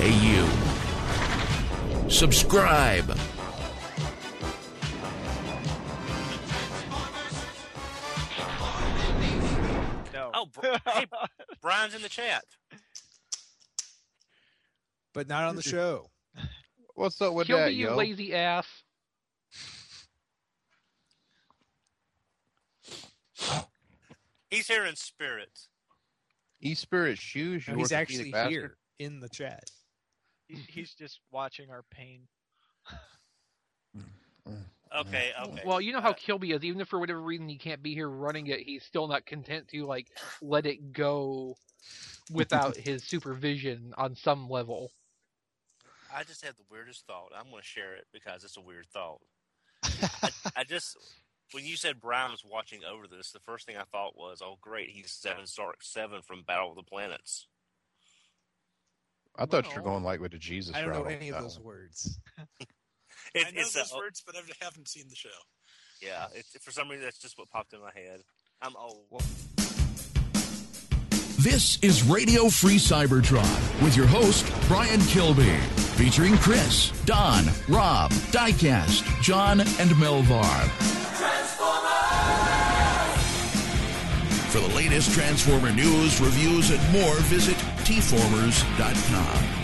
Hey, you. Subscribe. No. Oh, hey, Brian's in the chat. But not on the show. What's up with Kill that, me, you yo? lazy ass. He's here in spirit. E-Spirit Shoes, you No, he's orthopedic actually bastard. here in the chat. He's just watching our pain. Okay. Well, you know how Kilby is. Even if for whatever reason he can't be here running it, he's still not content to like let it go without his supervision on some level. I just had the weirdest thought. I'm going to share it because it's a weird thought. I just, when you said Brian was watching over this, the first thing I thought was, oh, great, he's Seven Stark 7 from Battle of the Planets. I thought you were going like with the Jesus I don't know route. any of those words. I know those words, but I haven't seen the show. Yeah, for some reason, that's just what popped in my head. I'm old. This is Radio Free Cybertron with your host, Brian Kilby, featuring Chris, Don, Rob, Diecast, John, and Melvar. For the latest Transformer news, reviews, and more, visit tformers.com.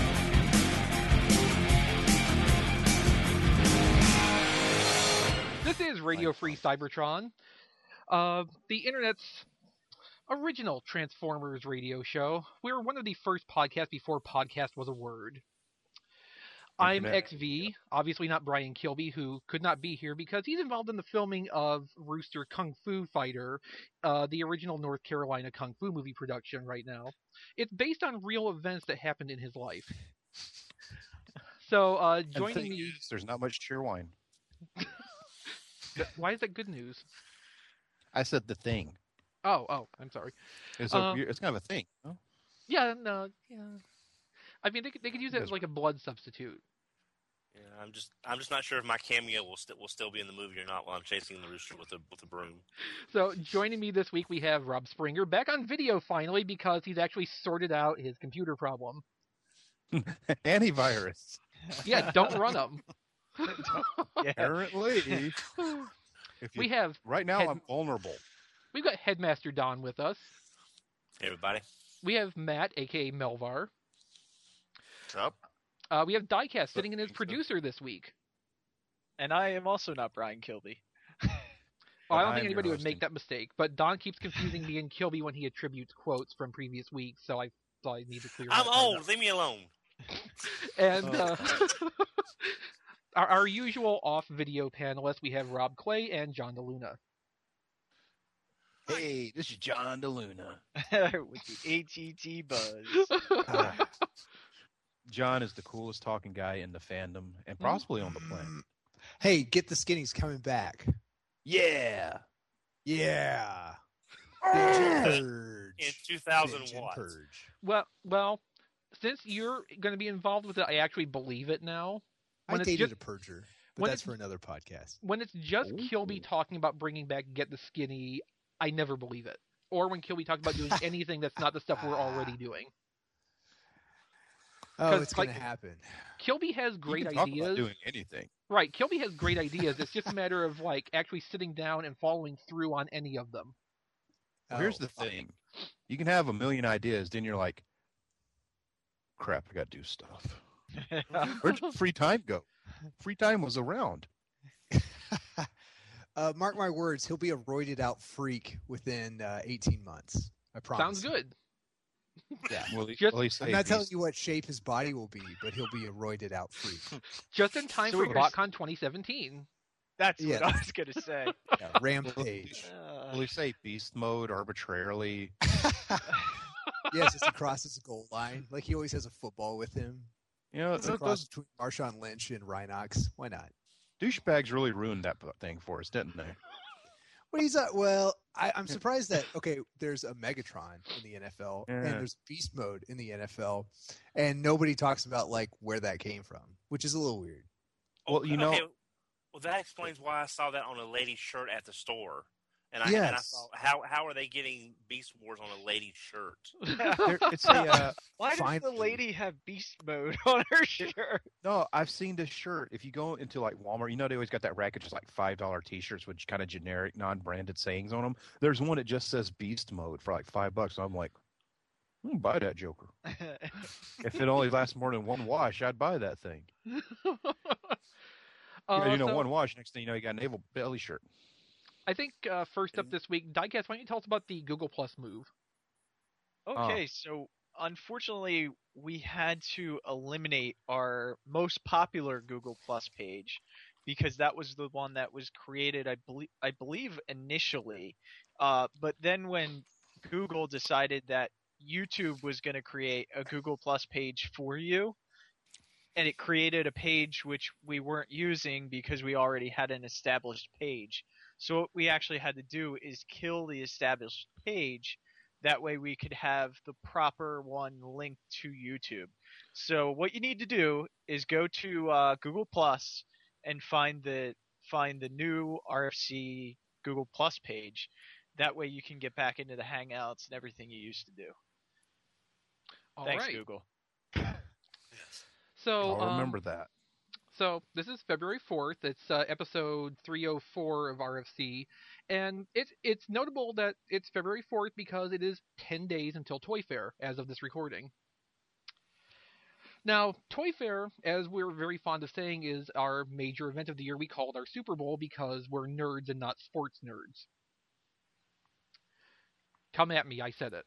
This is Radio Free Cybertron, the internet's original Transformers radio show. We're one of the first podcasts before podcast was a word. I'm XV, obviously not Brian Kilby, who could not be here because he's involved in the filming of Rooster Kung Fu Fighter, the original North Carolina Kung Fu movie production right now. It's based on real events that happened in his life. So joining me... There's not much cheer wine. Why is that good news? I said the thing. Oh, I'm sorry. It's kind of a thing. No? Yeah. I mean, they could use it as like a blood substitute. Yeah, I'm just not sure if my cameo will still be in the movie or not while I'm chasing the rooster with a broom. So joining me this week, we have Rob Springer back on video finally because he's actually sorted out his computer problem. Antivirus. Yeah, don't run them. Apparently. We have right now. I'm vulnerable. We've got Headmaster Don with us. Hey, everybody. We have Matt, aka Melvar. What's up? We have Diecast sitting in as producer this week. And I am also not Brian Kilby. Well, I don't think anybody would make that mistake, but Don keeps confusing me and Kilby when he attributes quotes from previous weeks, so I thought I need to clear I'm that old. up. Leave me alone. And our usual off-video panelists, we have Rob Clay and John DeLuna. Hey, this is John DeLuna. With the ATT buzz. John is the coolest talking guy in the fandom and possibly on the planet. Hey, Get the Skinny's coming back. Yeah. Yeah. In 2000 what? Well, since you're going to be involved with it, I actually believe it now. I dated a purger, but that's for another podcast. When it's just Kilby talking about bringing back Get the Skinny, I never believe it. Or when Kilby talks about doing anything that's not the stuff we're already doing. Oh, it's going to happen. Kilby has great talk ideas. About doing anything. Right, Kilby has great ideas. It's just a matter of like actually sitting down and following through on any of them. Well, here's the thing. You can have a million ideas, then you're like, crap, I got to do stuff. Where'd free time go? Free time was around. Mark my words, he'll be a roided out freak within 18 months. I promise. Sounds good. Yeah. I'm not telling you what shape his body will be, but he'll be a roided out freak. Just in time for BotCon 2017. That's what I was going to say. Yeah, Rampage. Will he say beast mode arbitrarily? Yes, as he crosses the goal line. Like he always has a football with him. You know, it's a cross between Marshawn Lynch and Rhinox. Why not? Douchebags really ruined that thing for us, didn't they? Well, I'm surprised that, there's a Megatron in the NFL, and there's Beast Mode in the NFL, and nobody talks about, like, where that came from, which is a little weird. Well, well, that explains why I saw that on a lady's shirt at the store. And I thought, how are they getting Beast Wars on a lady's shirt? It's a Why does the lady have beast mode on her shirt? No, I've seen this shirt. If you go into like Walmart, you know they always got that rack of just like $5 T-shirts with kind of generic, non-branded sayings on them. There's one that just says Beast Mode for like $5. I'm like, buy that joker. If it only lasts more than one wash, I'd buy that thing. One wash. Next thing you know, you got a naval belly shirt. I think first up this week, Diecast, why don't you tell us about the Google Plus move? Okay, so unfortunately, we had to eliminate our most popular Google Plus page because that was the one that was created, I believe, initially. But then when Google decided that YouTube was going to create a Google Plus page for you, and it created a page which we weren't using because we already had an established page. So what we actually had to do is kill the established page. That way we could have the proper one linked to YouTube. So what you need to do is go to Google Plus and find the new RFC Google Plus page. That way you can get back into the Hangouts and everything you used to do. Thanks, right. Google. So I'll remember that. So this is February 4th. It's episode 304 of RFC. And it's notable that it's February 4th because it is 10 days until Toy Fair as of this recording. Now, Toy Fair, as we're very fond of saying, is our major event of the year. We call it our Super Bowl because we're nerds and not sports nerds. Come at me, I said it.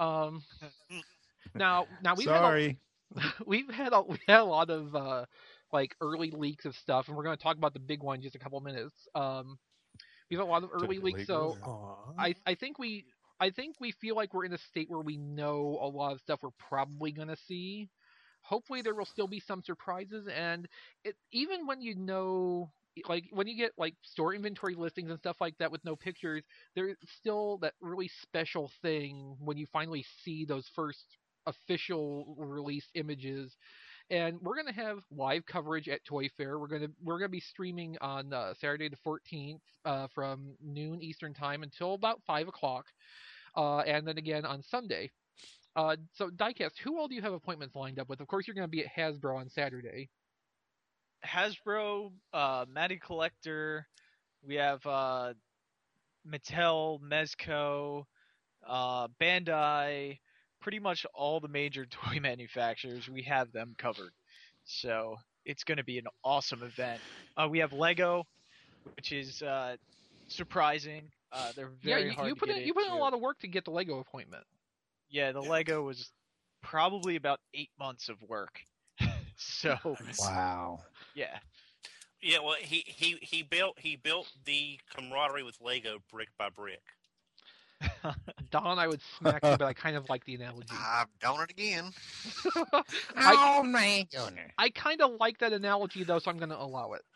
Now we've had a lot of like early leaks of stuff, and we're going to talk about the big one in just a couple minutes. We have a lot of early leaks, so I think we feel like we're in a state where we know a lot of stuff we're probably going to see. Hopefully, there will still be some surprises, and even when you know, like when you get like store inventory listings and stuff like that with no pictures, there's still that really special thing when you finally see those first official release images. And we're going to have live coverage at Toy Fair. We're going to be streaming on Saturday the 14th from noon Eastern time until about 5 o'clock, and then again on Sunday. So Diecast, who all do you have appointments lined up with? Of course, you're going to be at Hasbro on Saturday. Hasbro, Matty Collector. We have Mattel, Mezco, Bandai. Pretty much all the major toy manufacturers, we have them covered. So it's going to be an awesome event. We have Lego, which is surprising. They're very hard to get into. You put in a lot of work to get the Lego appointment. Yeah, the Lego was probably about 8 months of work. So wow. Yeah. Yeah, well, he built the camaraderie with Lego brick by brick. Don, I would smack you, but I kind of like the analogy. I've done it again. Oh my goodness. I kind of like that analogy, though, so I'm going to allow it.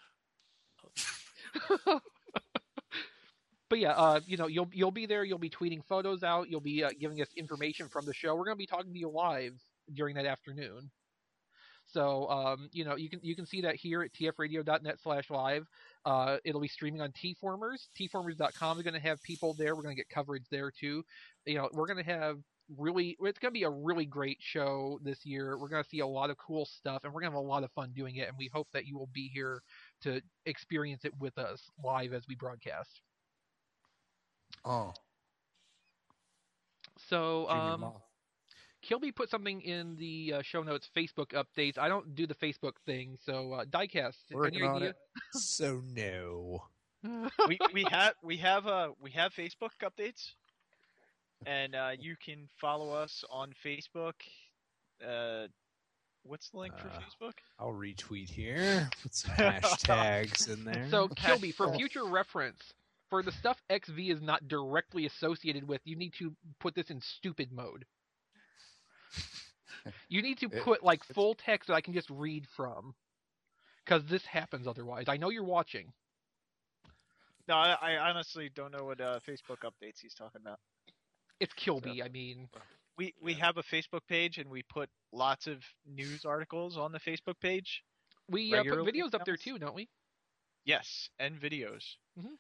But yeah, you'll be there. You'll be tweeting photos out. You'll be giving us information from the show. We're going to be talking to you live during that afternoon. So, you can see that here at tfradio.net/live. It'll be streaming on Tformers. Tformers.com is going to have people there. We're going to get coverage there too. We're going to have it's going to be a really great show this year. We're going to see a lot of cool stuff, and we're going to have a lot of fun doing it. And we hope that you will be here to experience it with us live as we broadcast. Oh. So, Kilby put something in the show notes, Facebook updates. I don't do the Facebook thing, so Diecast, any idea? So no. we have Facebook updates, and you can follow us on Facebook. What's the link for Facebook? I'll retweet here. Put some hashtags in there. So Kilby, for future reference, for the stuff XV is not directly associated with, you need to put this in stupid mode. You need to put like full text that I can just read from, because this happens otherwise. I know you're watching. No, I honestly don't know what Facebook updates he's talking about. It's Kilby. I mean, we have a Facebook page, and we put lots of news articles on the Facebook page. We put videos up there too, don't we? Yes, and videos. Mm-hmm.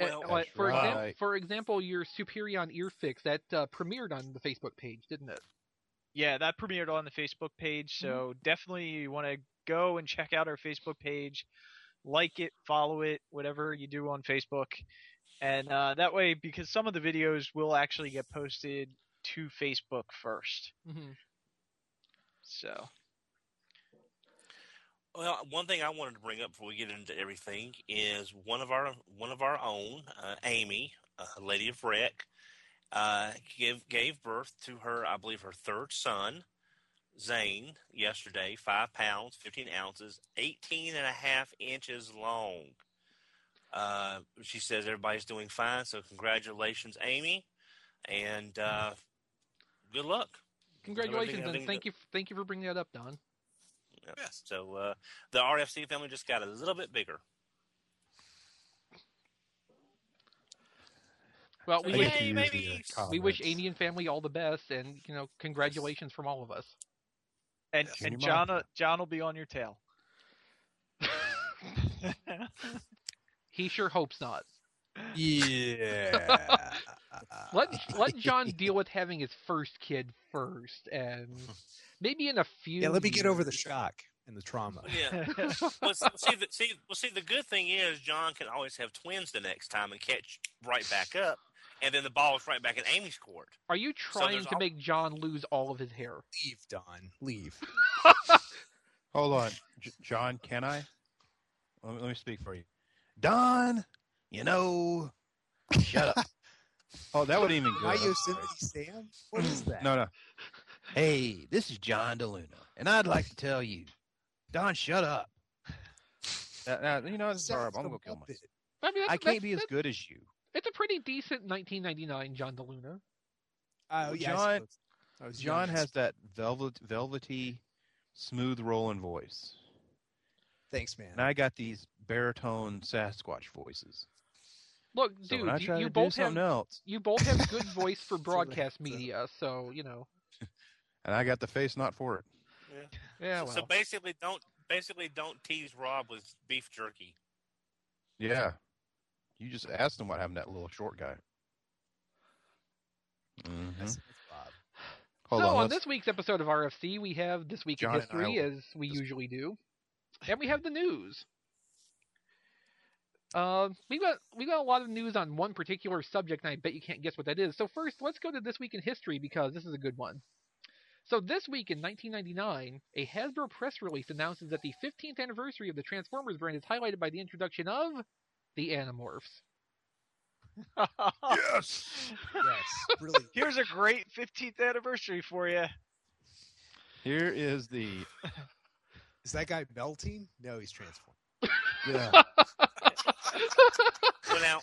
Well, for example, your Superion Earfix that premiered on the Facebook page, didn't it? Yeah, that premiered on the Facebook page, so definitely you want to go and check out our Facebook page, like it, follow it, whatever you do on Facebook. And that way, because some of the videos will actually get posted to Facebook first. Mm-hmm. So. Well, one thing I wanted to bring up before we get into everything is one of our own, Amy, a lady of rec, gave birth to her, I believe, her third son, Zane, yesterday. 5 pounds, 15 ounces, 18 and a half inches long. She says everybody's doing fine, so congratulations, Amy, and good luck. Congratulations, and thank you for bringing that up, Don. Yeah. Yes. So the RFC family just got a little bit bigger. Well, we wish Amy and family all the best, and congratulations from all of us. And John will be on your tail. He sure hopes not. Yeah. Let John deal with having his first kid first, and maybe in a few. Yeah, let me get over the shock and the trauma. Yeah. See, the good thing is John can always have twins the next time and catch right back up, and then the ball is right back in Amy's court. Are you trying to make John lose all of his hair? Leave, Don. Leave. Hold on, John. Can I? Let me speak for you, Don. Shut up. Oh, that would even go. Are you Yosemite Sam? What is that? No. Hey, this is John DeLuna, and I'd like to tell you, Don, shut up. It's hard. I'm gonna go kill myself. I can't be as good as you. It's a pretty decent 1999 John DeLuna. Yeah, John has that velvety, smooth rolling voice. Thanks, man. And I got these baritone Sasquatch voices. Look, So dude, when I try you to both do something else, you both have good voice for broadcast media, so and I got the face not for it. Yeah. So basically, don't tease Rob with beef jerky. Yeah, you just asked him what happened to that little short guy. Mm-hmm. So on this week's episode of RFC, we have This Week in History, as we usually do, and we have the news. We got a lot of news on one particular subject, and I bet you can't guess what that is. So first, let's go to This Week in History, because this is a good one. So this week in 1999, a Hasbro press release announces that the 15th anniversary of the Transformers brand is highlighted by the introduction of the Animorphs. Yes! Yes, really. Here's a great 15th anniversary for you. Here is the... Is that guy melting? No, he's transformed. Yeah. Well, now,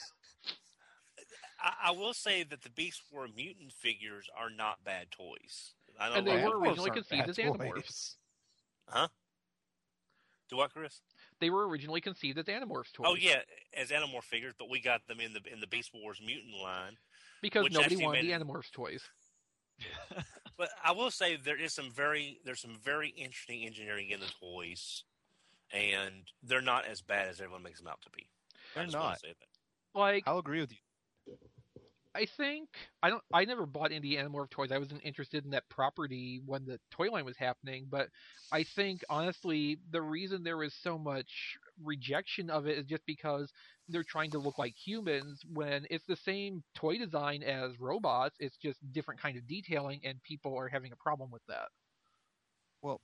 I will say that the Beast War mutant figures are not bad toys. And they were originally conceived as Animorphs. Huh? Do what, Chris? They were originally conceived as Animorphs toys. Oh yeah, as Animorph figures, but we got them in the Beast Wars mutant line because nobody wanted the Animorphs toys. But I will say there's some very interesting engineering in the toys, and they're not as bad as everyone makes them out to be. They're not. Like, I'll agree with you. I think I never bought any Animorph toys. I wasn't interested in that property when the toy line was happening, but I think honestly the reason there is so much rejection of it is just because they're trying to look like humans when it's the same toy design as robots. It's just different kind of detailing, and people are having a problem with that. Well,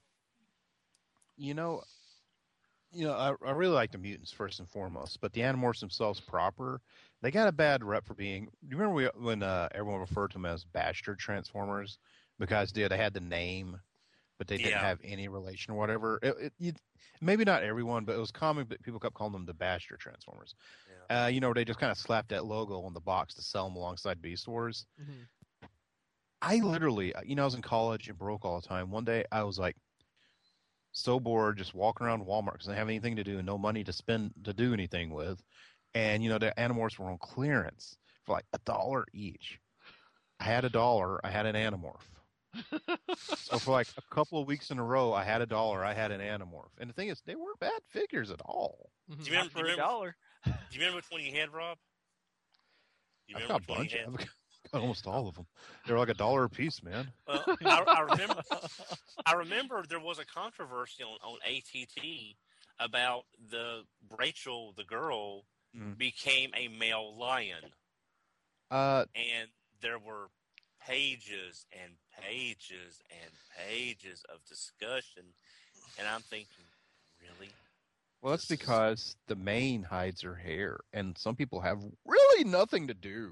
I really like the mutants first and foremost, but the Animorphs themselves proper, they got a bad rep for being. Do you remember when everyone referred to them as bastard Transformers because they had the name, but they didn't have any relation or whatever? Maybe not everyone, but it was common. But people kept calling them the bastard Transformers. Yeah. They just kind of slapped that logo on the box to sell them alongside Beast Wars. Mm-hmm. I literally, I was in college and broke all the time. One day I was like, so bored, just walking around Walmart because I didn't have anything to do and no money to spend to do anything with. And, the Animorphs were on clearance for like $1 each. I had $1, I had an Animorph. So for like a couple of weeks in a row, I had $1, I had an Animorph. And the thing is, they weren't bad figures at all. Mm-hmm. Do you remember $1? Do you remember which one you had, Rob? I've got a bunch of them. Almost all of them. They're like $1 a piece, man. Well, I remember there was a controversy on ATT about Rachel, the girl, became a male lion. And there were pages and pages and pages of discussion, and I'm thinking, really? Well, that's because the mane hides her hair, and some people have really nothing to do.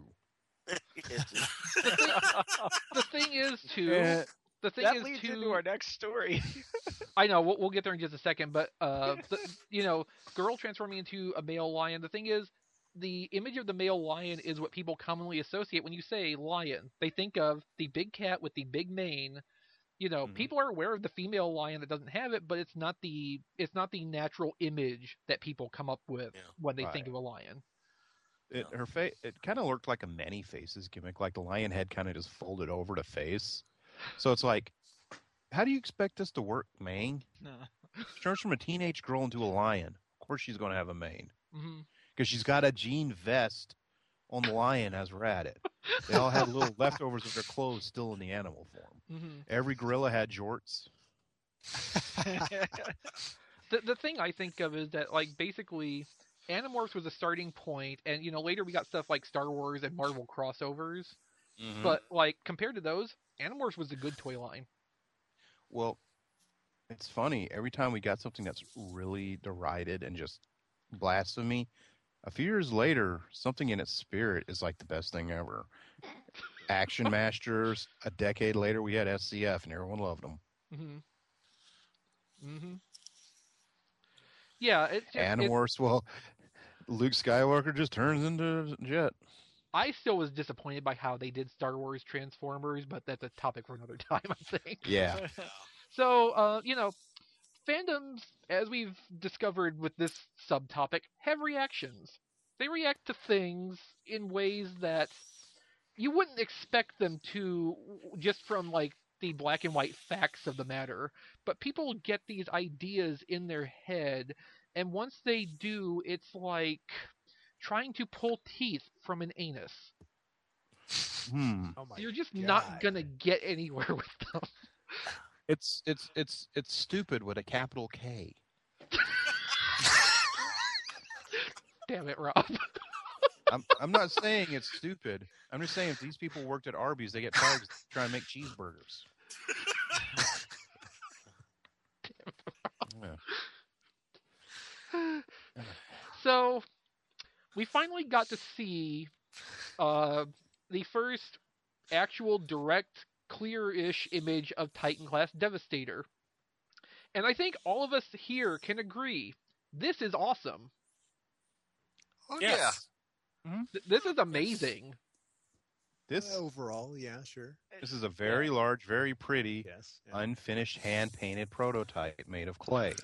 The thing is, too. That leads into our next story. I know we'll get there in just a second, but girl transforming into a male lion. The thing is, the image of the male lion is what people commonly associate when you say lion. They think of the big cat with the big mane. People are aware of the female lion that doesn't have it, but it's not the natural image that people come up with when they think of a lion. Her face, it kind of looked like a many faces gimmick, like the lion head kind of just folded over to face. So it's like, how do you expect this to work, Mang? She turns from a teenage girl into a lion. Of course she's going to have a mane. Because she's got a jean vest on the lion as we're at it. They all had little leftovers of their clothes still in the animal form. Every gorilla had jorts. The thing I think of is that, like, basically, Animorphs was a starting point, and, later we got stuff like Star Wars and Marvel crossovers. But, like, compared to those, Animorphs was a good toy line. Well, it's funny. Every time we got something that's really derided and just blasphemy, a few years later, something in its spirit is like the best thing ever. Action Masters. A decade later, we had SCF, and everyone loved them. Yeah, Animorphs. Well, Luke Skywalker just turns into a jet. I still was disappointed by how they did Star Wars Transformers, but that's a topic for another time, I think. Yeah. So, fandoms, as we've discovered with this subtopic, have reactions. They react to things in ways that you wouldn't expect them to just from, like, the black and white facts of the matter. But people get these ideas in their head, and once they do, it's like trying to pull teeth from an anus. Oh my You're just God. not going to get anywhere with them. It's stupid with a capital K. Damn it, Rob. I'm not saying it's stupid. I'm just saying if these people worked at Arby's, they get fired trying to make cheeseburgers. So, we finally got to see the first actual direct, clear-ish image of Titan-class Devastator. And I think all of us here can agree, this is awesome. Oh, Yes. yeah. This is amazing. This Overall, yeah, sure. This is a very large, very pretty, Yes. unfinished, hand-painted prototype made of clay.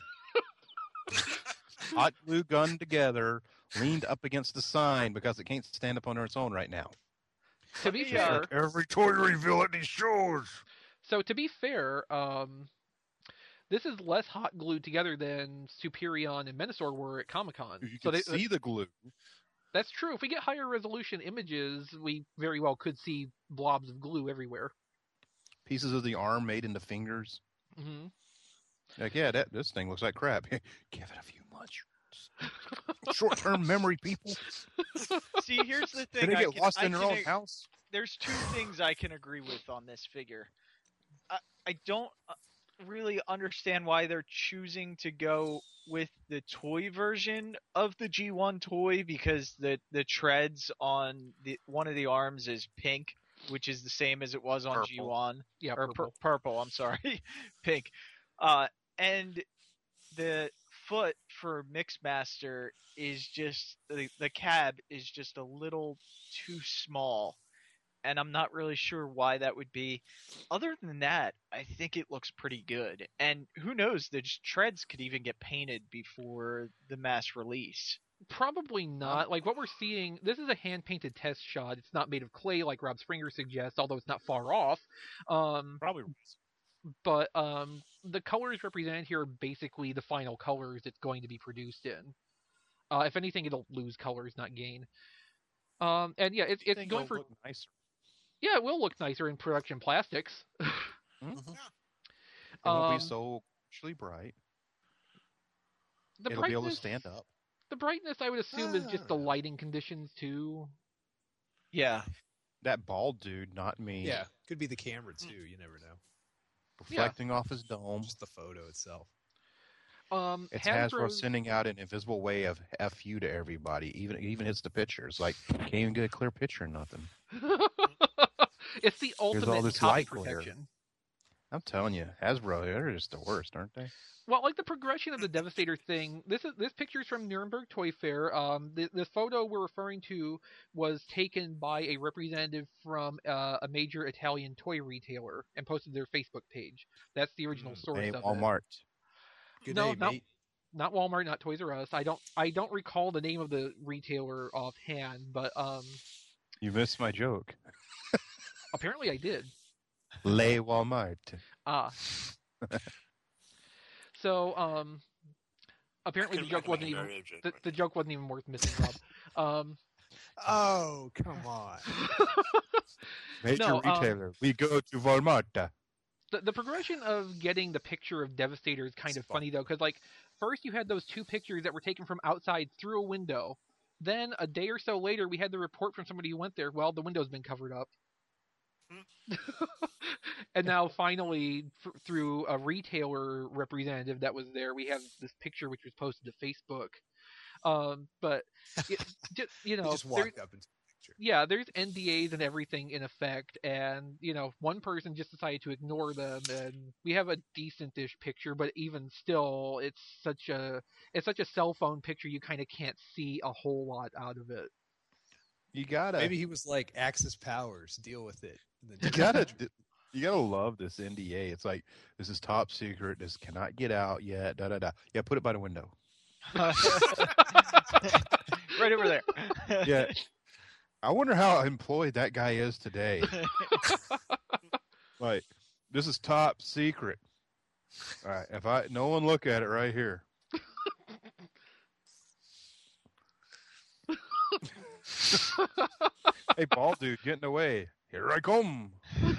Hot glue gun together, leaned up against the sign because it can't stand up on its own right now. To be fair, Every toy reveal at these shows. so to be fair, this is less hot glued together than Superion and Menasor were at Comic-Con. You So can see the glue. that's true. If we get higher resolution images, we very well could see blobs of glue everywhere. Pieces of the arm made into fingers. Mm-hmm. Like, yeah, this thing looks like crap. Give it a few months. Short-term memory, people. See, here's the thing. Did they get lost in their own house? There's two things I can agree with on this figure. I don't really understand why they're choosing to go with the toy version of the G1 toy, because the treads on one of the arms is pink, which is the same as it was on Purple. G1. Yeah, Or purple. purple, I'm sorry. Pink. And the foot for Mixmaster is just, the cab is just a little too small. And I'm not really sure why that would be. Other than that, I think it looks pretty good. And who knows, the treads could even get painted before the mass release. Probably not. Like what we're seeing, this is a hand-painted test shot. It's not made of clay like Rob Springer suggests, although it's not far off. Probably. But the colors represented here are basically the final colors it's going to be produced in. If anything, it'll lose colors, not gain. And yeah, it's going for look nicer. Yeah, it will look nicer in production plastics. It won't be so actually bright. It'll be able to stand up. The brightness, I would assume, is just the lighting conditions too. Yeah. That bald dude, not me. Yeah, could be the camera too. You never know. Reflecting off his dome. Just the photo itself. It's Hasbro sending out an invisible way of F you to everybody. Even hits the pictures. Like, can't even get a clear picture or nothing. It's the ultimate all this copy light protection. glare. I'm telling you, Hasbro, they're just the worst, aren't they? Well, like the progression of the Devastator thing, this picture's from Nuremberg Toy Fair. The photo we're referring to was taken by a representative from a major Italian toy retailer and posted to their Facebook page. That's the original source of Walmart. It. No, not Walmart, not Toys R Us. I don't recall the name of the retailer offhand, but You missed my joke. Apparently I did. Les Walmart. So, apparently the joke wasn't even the joke wasn't even worth missing, Rob. Oh, come on. Major retailer. We go to Walmart. The progression of getting the picture of Devastator is kind of funny though, because like first you had those two pictures that were taken from outside through a window. Then a day or so later, we had the report from somebody who went there. Well, the window's been covered up. And now finally through a retailer representative that was there, we have this picture which was posted to Facebook. But just, you know, just walked up into the picture. Yeah, there's NDAs and everything in effect, and you know, one person just decided to ignore them, and we have a decent-ish picture, but even still, it's such a cell phone picture, you kind of can't see a whole lot out of it. Maybe he was like, Axis Powers, deal with it. You gotta love this NDA. It's like, this is top secret. This cannot get out yet. Da da da. Yeah, put it by the window. Right over there. Yeah. I wonder how employed that guy is today. Like, this is top secret. All right, no one look at it right here. Hey, bald dude, getting away. Here I come. Oh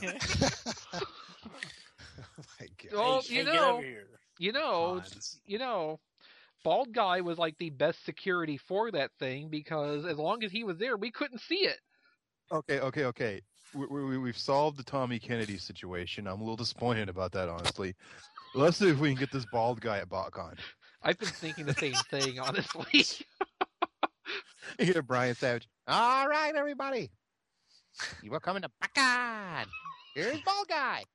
my God. Well, get over here. you know, bald guy was like the best security for that thing because as long as he was there, we couldn't see it. Okay. We've solved the Tommy Kennedy situation. I'm a little disappointed about that, honestly. Let's see if we can get this bald guy at BotCon. I've been thinking the same thing, honestly. You hear Brian Savage. All right, everybody. You are coming to BotCon. Here's bald guy.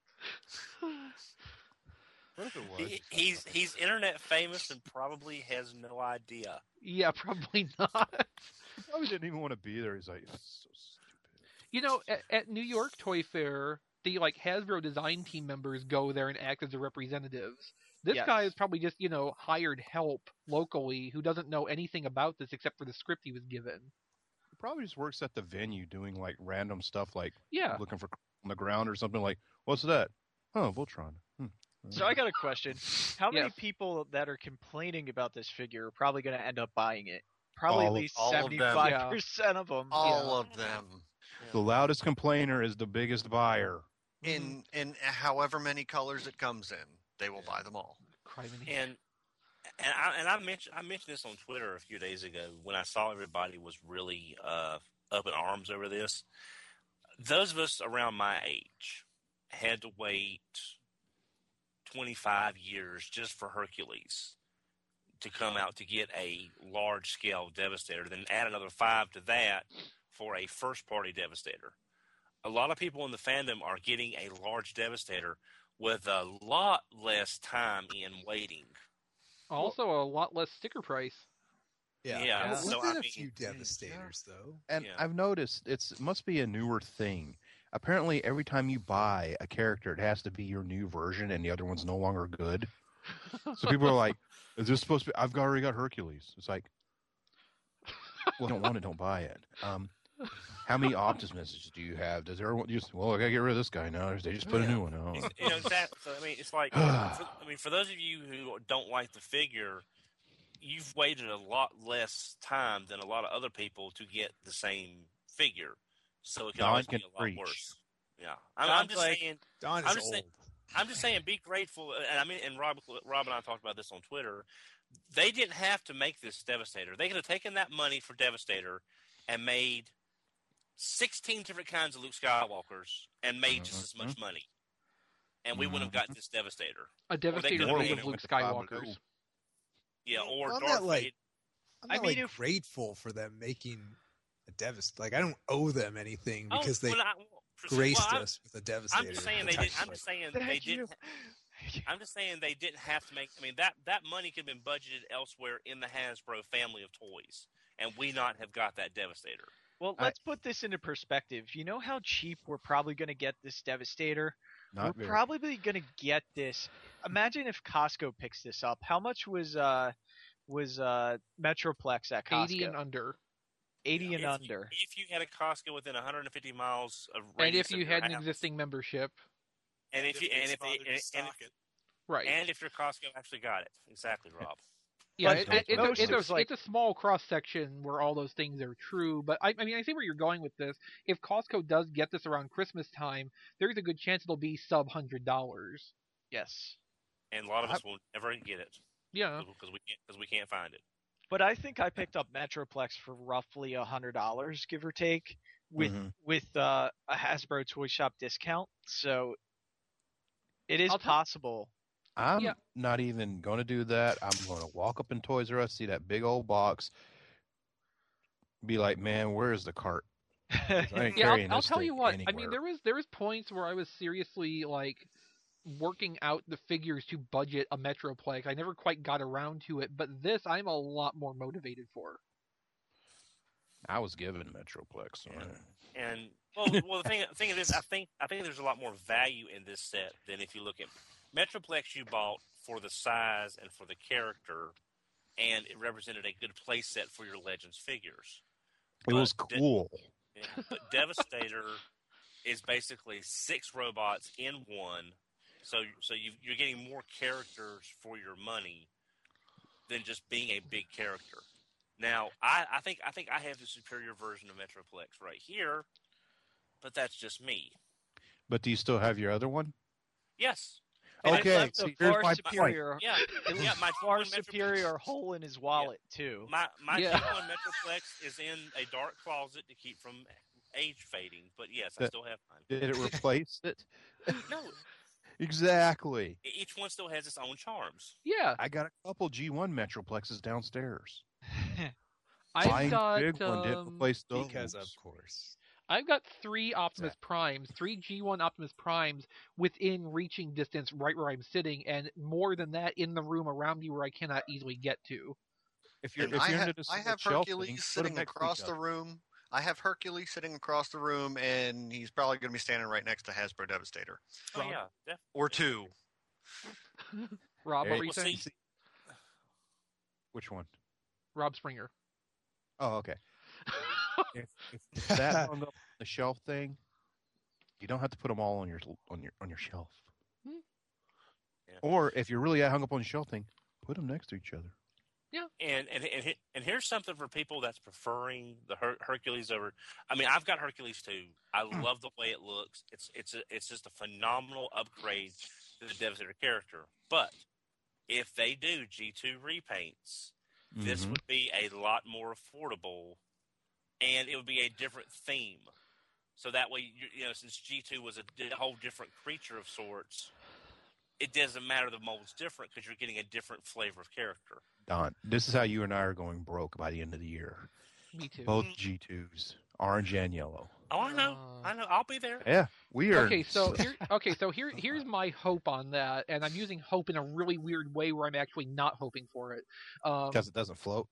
What if it was? He's internet famous and probably has no idea. Yeah, probably not. He probably didn't even want to be there. He's like, that's so stupid. You know, at New York Toy Fair, the like Hasbro design team members go there and act as the representatives. This guy is probably just, you know, hired help locally who doesn't know anything about this except for the script he was given. He probably just works at the venue doing like random stuff, like looking for on the ground or something. Like, what's that? Oh, Voltron. So I got a question. How many people that are complaining about this figure are probably going to end up buying it? Probably at least 75% of them. All of them. The loudest complainer is the biggest buyer. In however many colors it comes in, they will buy them all. And I mentioned this on Twitter a few days ago when I saw everybody was really up in arms over this. Those of us around my age had to wait 25 years just for Hercules to come out to get a large-scale Devastator, then add another 5 to that for a first-party Devastator. A lot of people in the fandom are getting a large Devastator with a lot less time in waiting. Also, a lot less sticker price. Yeah. So, a few Devastators, though. And I've noticed it must be a newer thing. Apparently, every time you buy a character, it has to be your new version, and the other one's no longer good. So people are like, "Is this supposed to be? I've already got Hercules." It's like, well, if you don't want it, don't buy it. How many Optimuses do you have? Does everyone just? Well, I gotta get rid of this guy now. They just put a new one out. You know, exactly. So, I mean, it's like, for those of you who don't like the figure, you've waited a lot less time than a lot of other people to get the same figure. so it could Don always can be a lot preach. worse. Yeah, I'm just saying. Don I'm is just old. saying. I'm just saying, be grateful. And I mean, and Rob and I talked about this on Twitter. They didn't have to make this Devastator. They could have taken that money for Devastator and made 16 different kinds of Luke Skywalkers and made just as much money. And we wouldn't have got this Devastator. A Devastator made of Luke Skywalkers. Yeah, or I'm Darth not, Vader. I'm not grateful for them making a Devastator. Like, I don't owe them anything because they graced us with a Devastator. I'm just saying they didn't. I'm just saying they didn't. I'm just saying they didn't have to make. I mean, that money could have been budgeted elsewhere in the Hasbro family of toys, and we not have got that Devastator. Well, let's put this into perspective. You know how cheap we're probably going to get this Devastator? We're probably going to get this. Imagine if Costco picks this up. How much was Metroplex at Costco? 80 and under. 80 and under. If you had a Costco within 150 miles of radius, and if you had an existing membership, and if your Costco actually got it, exactly, Rob. Yeah, it's a small cross section where all those things are true. But I mean, I see where you're going with this. If Costco does get this around Christmas time, there's a good chance it'll be sub $100. Yes, and a lot of us will never get it. Yeah, because we can't find it. But I think I picked up Metroplex for roughly $100, give or take, with a Hasbro Toy Shop discount. So it is possible. I'm not even going to do that. I'm going to walk up in Toys R Us, see that big old box, be like, man, where's the cart? I'll tell you what. Anywhere. I mean, there was points where I was seriously like working out the figures to budget a Metroplex. I never quite got around to it, but this I'm a lot more motivated for. I was given Metroplex, and well, the thing is, I think there's a lot more value in this set than if you look at Metroplex. You bought for the size and for the character, and it represented a good play set for your Legends figures. It was cool. But Devastator is basically 6 robots in one. So you're getting more characters for your money than just being a big character. Now, I think I have the superior version of Metroplex right here, but that's just me. But do you still have your other one? Yes. Okay, so here's my superior. point. Yeah, my far superior hole in his wallet too. My G1 Metroplex is in a dark closet to keep from age fading. But yes, I still have mine. Did it replace it? No. Exactly. Each one still has its own charms. Yeah. I got a couple G1 Metroplexes downstairs. I've got big one didn't replace those. Because of course. I've got 3 Optimus Primes, 3 G1 Optimus Primes within reaching distance right where I'm sitting, and more than that in the room around me where I cannot easily get to. I have Hercules sitting across the room. I have Hercules sitting across the room, and he's probably going to be standing right next to Hasbro Devastator. Oh, yeah, definitely. Or 2. Rob, what were you saying? Which one? Rob Springer. Oh, okay. if that hung up on the shelf thing, you don't have to put them all on your shelf. Yeah. Or if you're really hung up on the shelf thing, put them next to each other. Yeah, and here's something for people that's preferring the Hercules over. I mean, I've got Hercules too. I love the way it looks. It's just a phenomenal upgrade to the Devastator character. But if they do G2 repaints, this would be a lot more affordable, and it would be a different theme. So that way, since G2 was a whole different creature of sorts, it doesn't matter the mold's different because you're getting a different flavor of character. Don, this is how you and I are going broke by the end of the year. Me too. Both G2s, orange and yellow. Oh, I know. I'll be there. Yeah, we are. Here's my hope on that, and I'm using hope in a really weird way where I'm actually not hoping for it. Because it doesn't float.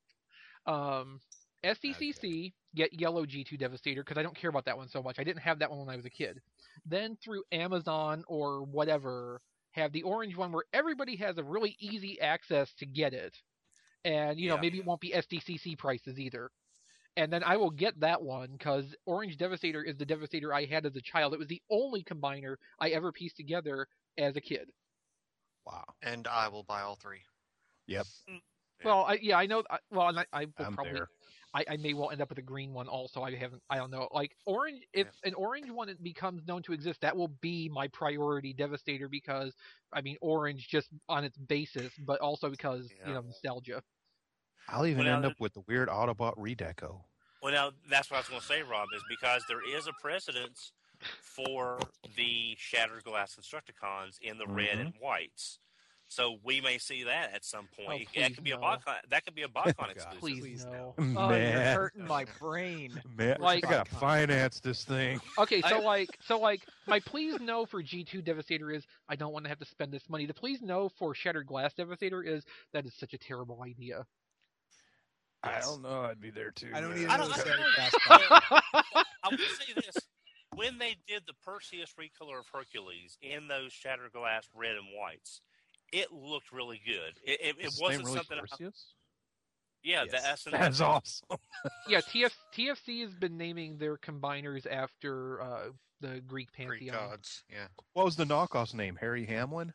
SDCC get yellow G2 Devastator because I don't care about that one so much. I didn't have that one when I was a kid. Then through Amazon or whatever, have the orange one where everybody has a really easy access to get it. And, maybe it won't be SDCC prices either. And then I will get that one because Orange Devastator is the Devastator I had as a child. It was the only combiner I ever pieced together as a kid. Wow. And I will buy all 3. Yep. Well, I know. Well, and I will I'm probably. there. I may well end up with a green one also. I don't know. Like orange, if an orange one becomes known to exist, that will be my priority Devastator because orange just on its basis, but also because nostalgia. I'll even end up with the weird Autobot redeco. Well, now that's what I was going to say, Rob, is because there is a precedence for the Shattered Glass Constructicons in the red and whites. So we may see that at some point. That could be a BotCon exclusive. Please no. Man. Oh, you're hurting my brain. Man, I gotta finance this thing. Okay, so my please no for G2 Devastator is I don't want to have to spend this money. The please no for Shattered Glass Devastator is that is such a terrible idea. I don't know. I'd be there too. I don't even know. know I will say this: when they did the Perseus recolor of Hercules in those Shattered Glass red and whites, it looked really good. It wasn't really something. Perseus? Yeah, yes. That's awesome. Yeah, TFC has been naming their combiners after the Greek pantheon. Greek gods. Yeah. What was the knockoff's name? Harry Hamlin?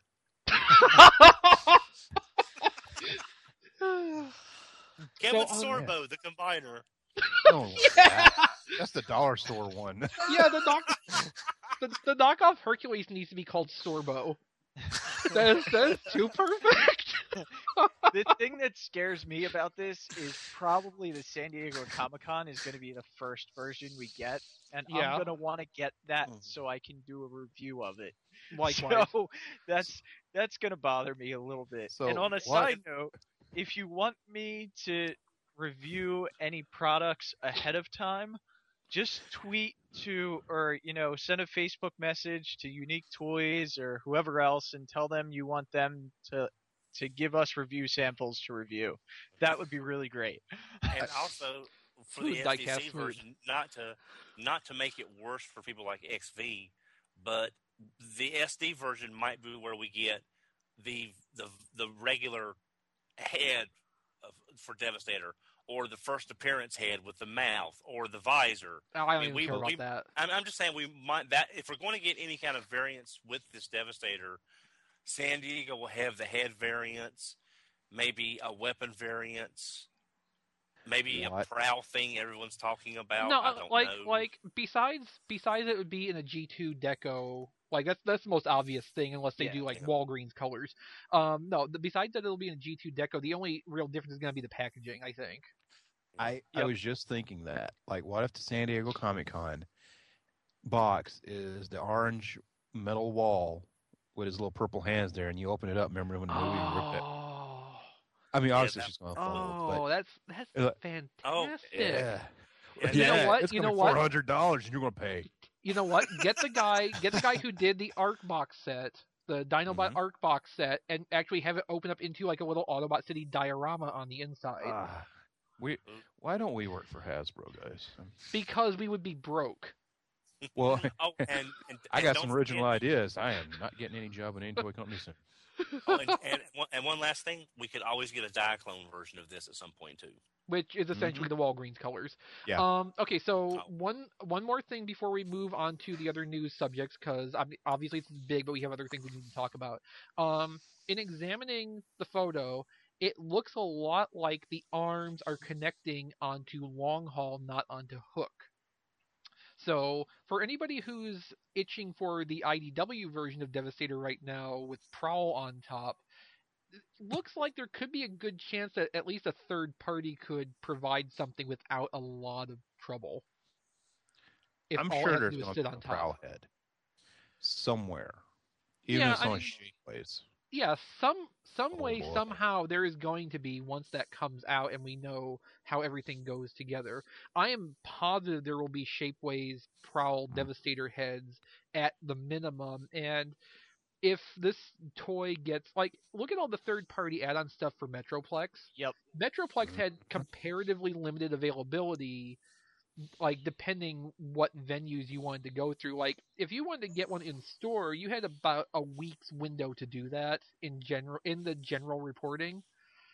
Kevin Sorbo, the combiner. Oh, yeah. That's the dollar store one. Yeah, the knockoff Hercules needs to be called Sorbo. That is too perfect. The thing that scares me about this is probably the San Diego Comic-Con is going to be the first version we get, and I'm going to want to get that so I can do a review of it. Likewise. So that's going to bother me a little bit. So and on a side note, if you want me to review any products ahead of time, just tweet to or send a Facebook message to Unique Toys or whoever else and tell them you want them to give us review samples to review. That would be really great. And also for the SDC version, not to make it worse for people like XV, but the SD version might be where we get the regular head for Devastator, or the first appearance head with the mouth, or the visor. Oh, I don't even care about that. I'm just saying we might that if we're going to get any kind of variance with this Devastator, San Diego will have the head variants, maybe a weapon variants, maybe a prowl thing everyone's talking about. No, I don't know. Like besides it would be in a G2 deco. Like that's the most obvious thing, unless they do Walgreens colors. No, besides that, it'll be in a G2 deco. The only real difference is going to be the packaging, I think. I was just thinking that. Like, what if the San Diego Comic-Con box is the orange metal wall with his little purple hands there, and you open it up? Remember when the movie ripped it? I mean, obviously she's going to fold. Oh, that's fantastic. Oh, yeah. You know what? It's $400, and you're going to pay. You know what? Get the guy who did the Arc box set, the Dinobot Arc box set, and actually have it open up into like a little Autobot City diorama on the inside. Why don't we work for Hasbro, guys? Because we would be broke. Well, and I got some original ideas. I am not getting any job in any toy company soon. And one last thing, we could always get a Diaclone version of this at some point too, which is essentially the Walgreens colors. Yeah. Okay, so one more thing before we move on to the other news subjects, because obviously it's big, but we have other things we need to talk about. In examining the photo, it looks a lot like the arms are connecting onto Long Haul, not onto Hook. So, for anybody who's itching for the IDW version of Devastator right now with Prowl on top, it looks like there could be a good chance that at least a third party could provide something without a lot of trouble. I'm sure there's going to be a Prowl head somewhere, even if it's on Shapeways. Yeah, some way, somehow, there is going to be once that comes out and we know how everything goes together. I am positive there will be Shapeways, Prowl, Devastator heads at the minimum. And if this toy gets, like, look at all the third-party add-on stuff for Metroplex. Yep. Metroplex had comparatively limited availability, like, depending what venues you wanted to go through. Like, if you wanted to get one in store, you had about a week's window to do that in the general reporting.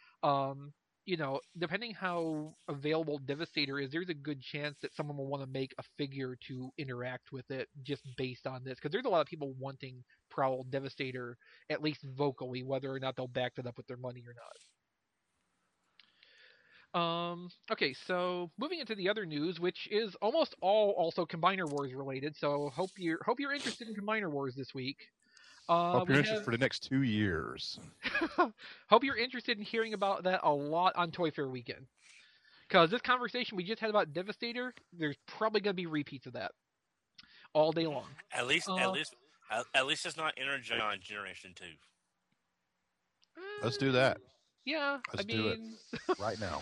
Depending how available Devastator is, there's a good chance that someone will want to make a figure to interact with it just based on this. Because there's a lot of people wanting Prowl Devastator, at least vocally, whether or not they'll back it up with their money or not. Okay, so moving into the other news, which is almost all also Combiner Wars related. So hope you're interested in Combiner Wars this week. Hope you're interested for the next 2 years. Hope you're interested in hearing about that a lot on Toy Fair weekend. Because this conversation we just had about Devastator, there's probably going to be repeats of that all day long. At least it's not Energon Generation 2. Let's do that. Yeah, Let's do it right now.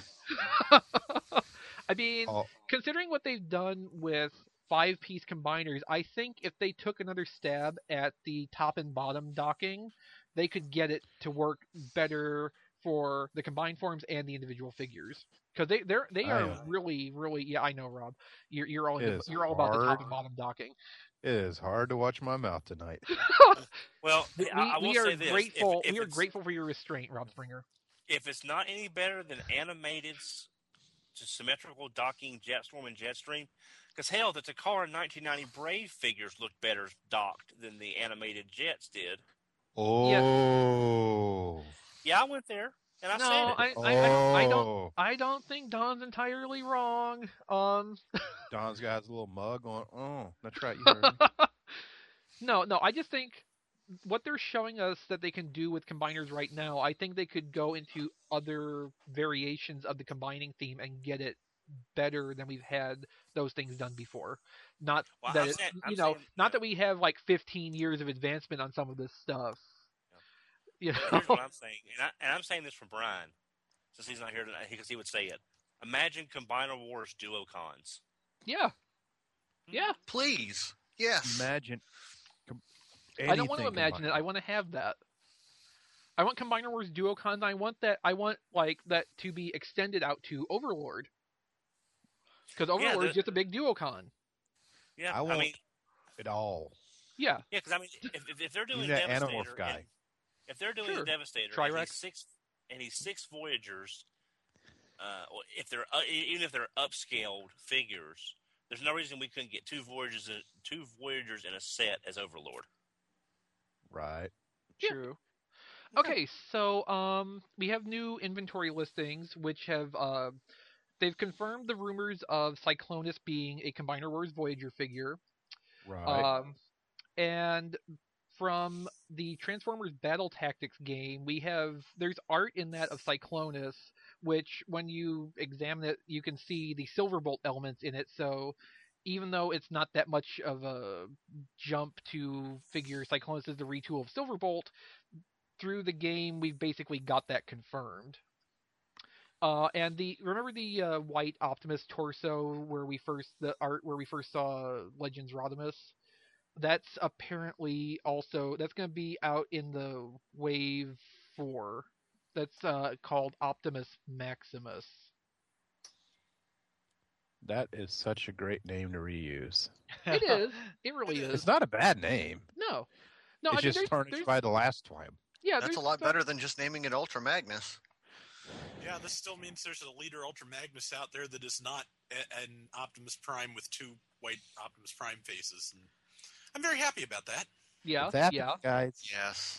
I mean, considering what they've done with 5-piece combiners, I think if they took another stab at the top and bottom docking, they could get it to work better for the combined forms and the individual figures. Because they are really, really, yeah, I know, Rob. You're all about the top and bottom docking. It is hard to watch my mouth tonight. Well, I will say this: we are grateful for your restraint, Rob Springer. If it's not any better than animated symmetrical docking Jetstorm and Jetstream, because hell, the Takara 1990 Brave figures look better docked than the animated Jets did. Oh. Yeah, I went there. And I said it. I don't think Don's entirely wrong. Don's got his little mug on. Oh, that's right. You heard him. No, I just think what they're showing us that they can do with combiners right now, I think they could go into other variations of the combining theme and get it better than we've had those things done before. Not that we have like 15 years of advancement on some of this stuff. You know? Here's what I'm saying, and I'm saying this for Brian, since he's not here tonight, because he would say it. Imagine Combiner Wars Duocons. Yeah. Please. Yes. Imagine. I don't want to imagine it. I want to have that. I want Combiner Wars Duocons. I want like that to be extended out to Overlord. Because Overlord is just a big Duocon. Yeah, I want it all. Yeah. Yeah, because I mean, if they're doing Devastator, Animorph guy. If they're doing Devastator, and he's 6 Voyagers, even if they're upscaled figures, there's no reason we couldn't get 2 Voyagers in a set as Overlord. Right. True. Okay, so we have new inventory listings, which have they've confirmed the rumors of Cyclonus being a Combiner Wars Voyager figure. Right. And from the Transformers Battle Tactics game, there's art in that of Cyclonus, which when you examine it, you can see the Silverbolt elements in it. So even though it's not that much of a jump to figure Cyclonus is the retool of Silverbolt, through the game we've basically got that confirmed. And remember the white Optimus torso where we first saw Legends Rodimus? That's apparently that's going to be out in the Wave 4. That's called Optimus Maximus. That is such a great name to reuse. It is. It really is. It's not a bad name. No. It's just tarnished by the last time. Yeah, that's a lot better than just naming it Ultra Magnus. Yeah, this still means there's a leader Ultra Magnus out there that is not an Optimus Prime with 2 white Optimus Prime faces. And I'm very happy about that. Yeah, guys. Yes.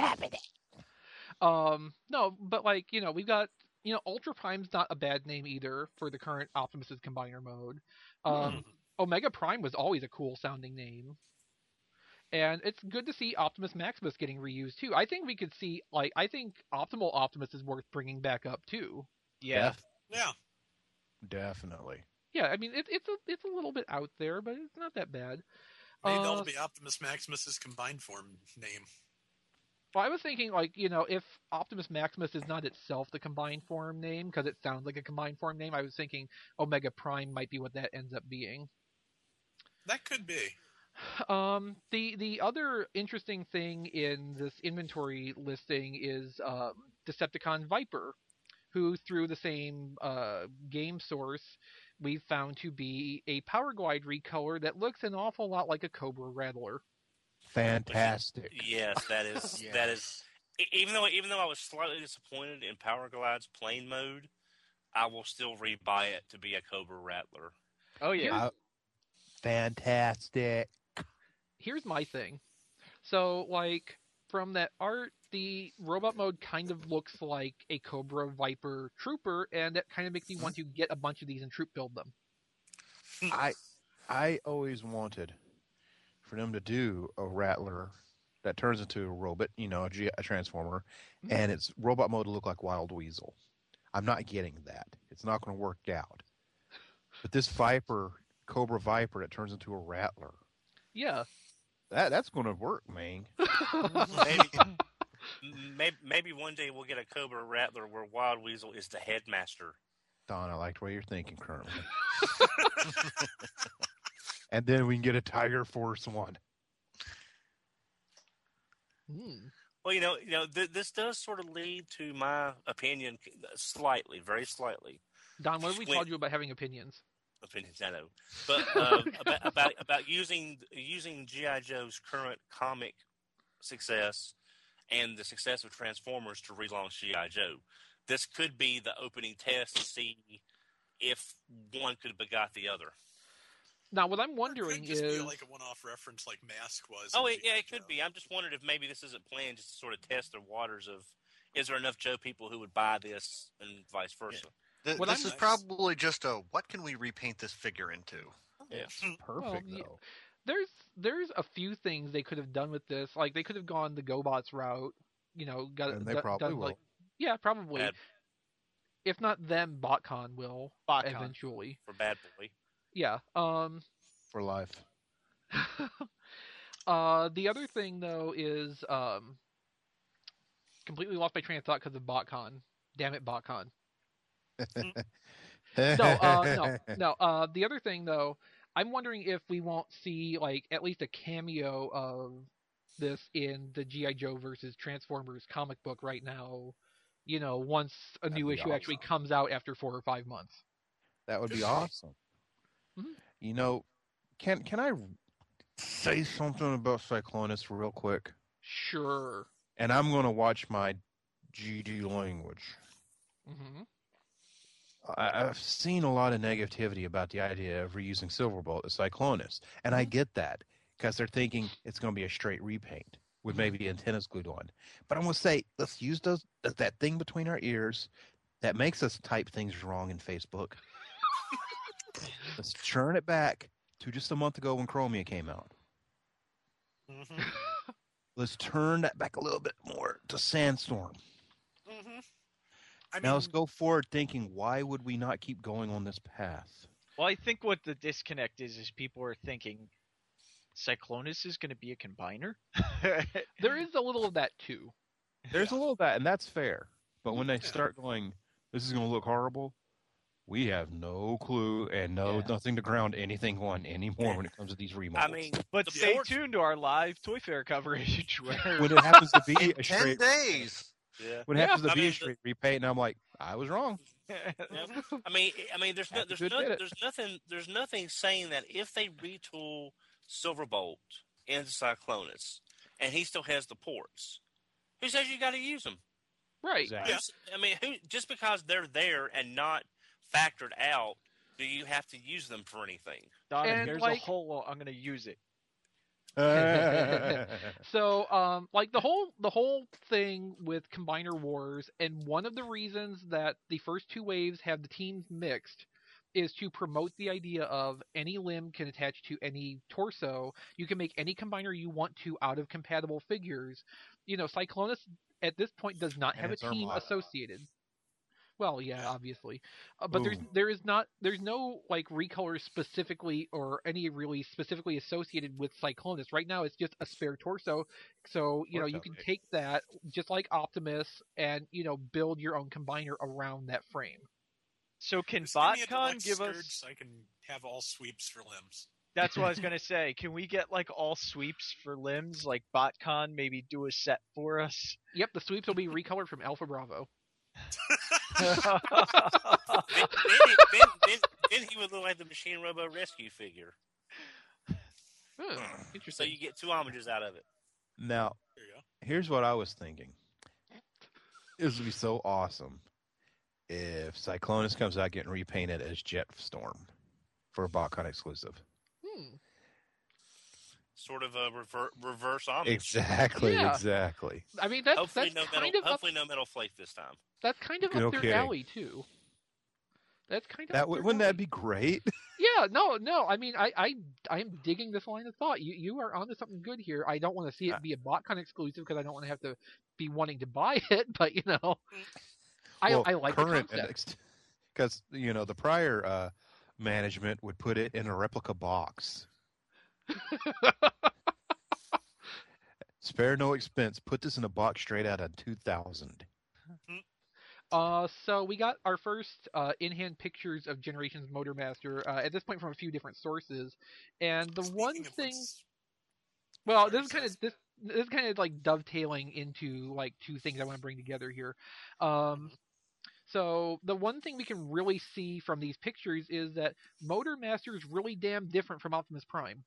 No, but we've got Ultra Prime's not a bad name either for the current Optimus's combiner mode. Omega Prime was always a cool sounding name. And it's good to see Optimus Maximus getting reused too. I think we could see I think Optimal Optimus is worth bringing back up too. Yeah. Yeah. Definitely. Yeah, I mean it's a little bit out there, but it's not that bad. Maybe that'll be Optimus Maximus's combined form name. Well, I was thinking, if Optimus Maximus is not itself the combined form name, because it sounds like a combined form name, I was thinking Omega Prime might be what that ends up being. That could be. The other interesting thing in this inventory listing is Decepticon Viper, who through the same game source we've found to be a Power Glide recolor that looks an awful lot like a Cobra Rattler. Fantastic. Yes, that is that is. Even though I was slightly disappointed in Power Glide's plain mode, I will still rebuy it to be a Cobra Rattler. Oh yeah, fantastic. Here's my thing. So from that art, the robot mode kind of looks like a Cobra Viper Trooper, and that kind of makes me want to get a bunch of these and troop build them. I always wanted for them to do a Rattler that turns into a robot, a transformer, and its robot mode to look like Wild Weasel. I'm not getting that. It's not going to work out. But this Cobra Viper that turns into a Rattler. Yeah. That's going to work, man. Maybe one day we'll get a Cobra Rattler where Wild Weasel is the headmaster. Don, I like the way you're thinking currently. And then we can get a Tiger Force 1. Well, this does sort of lead to my opinion slightly, very slightly. Don, what have we told you about having opinions? Opinions, I know, but about using G.I. Joe's current comic success and the success of Transformers to relaunch G.I. Joe. This could be the opening test to see if one could begot the other. Now, what I'm wondering is, be like a one-off reference, like Mask was. Oh, yeah, it could be. I'm just wondering if maybe this isn't planned just to sort of test the waters of, is there enough Joe people who would buy this, and vice versa. Yeah. This is probably just what can we repaint this figure into? Yeah, perfect though. There's a few things they could have done with this. Like they could have gone the GoBots route. And they probably will. Yeah, probably. If not them, BotCon will eventually. For Bad Boy. Yeah. For life. The other thing though is completely lost my train of thought because of BotCon. Damn it, BotCon. No. The other thing though, I'm wondering if we won't see like at least a cameo of this in the G.I. Joe versus Transformers comic book right now. Once a new issue actually comes out after 4 or 5 months. That would be awesome. Mm-hmm. Can I say something about Cyclonus real quick? Sure. And I'm going to watch my GD language. Mm-hmm. I've seen a lot of negativity about the idea of reusing Silverbolt as Cyclonus, and I get that because they're thinking it's going to be a straight repaint with maybe the antennas glued on. But I'm going to say, let's use that thing between our ears that makes us type things wrong in Facebook. Let's churn it back to just a month ago when Chromia came out. Mm-hmm. Let's turn that back a little bit more to Sandstorm. Mm-hmm. Now let's go forward thinking, why would we not keep going on this path? Well, I think what the disconnect is people are thinking Cyclonus is going to be a combiner. There is a little of that too. There's a little of that, and that's fair. But when they start going, this is going to look horrible, we have no clue and nothing to ground anything on anymore when it comes to these remodels. But stay tuned to our live Toy Fair coverage when it happens to be a 10 straight days. Yeah. When it happens to be a straight repaint, and I'm like, I was wrong. There's nothing saying that if they retool Silverbolt into Cyclonus and he still has the ports, who says you got to use them? Right. Exactly. Who just because they're there and not factored out, do you have to use them for anything? Don, here's a hole. I'm going to use it. So, the whole thing with Combiner Wars, and one of the reasons that the first 2 waves have the teams mixed is to promote the idea of any limb can attach to any torso. You can make any combiner you want to out of compatible figures. Cyclonus at this point does not have a team associated. Well, yeah, obviously, but there's no like recolor specifically or any really specifically associated with Cyclonus. Right now, it's just a spare torso. So you can take that just like Optimus and build your own combiner around that frame. So can BotCon give us? So I can have all sweeps for limbs. That's what I was gonna say. Can we get like all sweeps for limbs? Like BotCon maybe do a set for us? Yep, the sweeps will be recolored from Alpha Bravo. then he would look like the Machine Robo Rescue figure. Interesting. So you get 2 homages out of it. Now, here's what I was thinking. It would be so awesome if Cyclonus comes out getting repainted as Jetstorm for a BotCon exclusive. sort of a reverse Amish. Exactly. I mean, that's hopefully that's no metal flake this time. That's kind of up their alley too. That's kind of wouldn't that be great? Yeah, no. I mean, I'm digging this line of thought. You are onto something good here. I don't want to see it be a BotCon exclusive because I don't want to have to be wanting to buy it. But I like the concept because the prior management would put it in a replica box. Spare no expense. Put this in a box straight out of 2000. So we got our first in-hand pictures of Generations Motormaster at this point from a few different sources, and the one thing, well, this is kind of like dovetailing into like two things I want to bring together here. So the one thing we can really see from these pictures is that Motormaster is really damn different from Optimus Prime.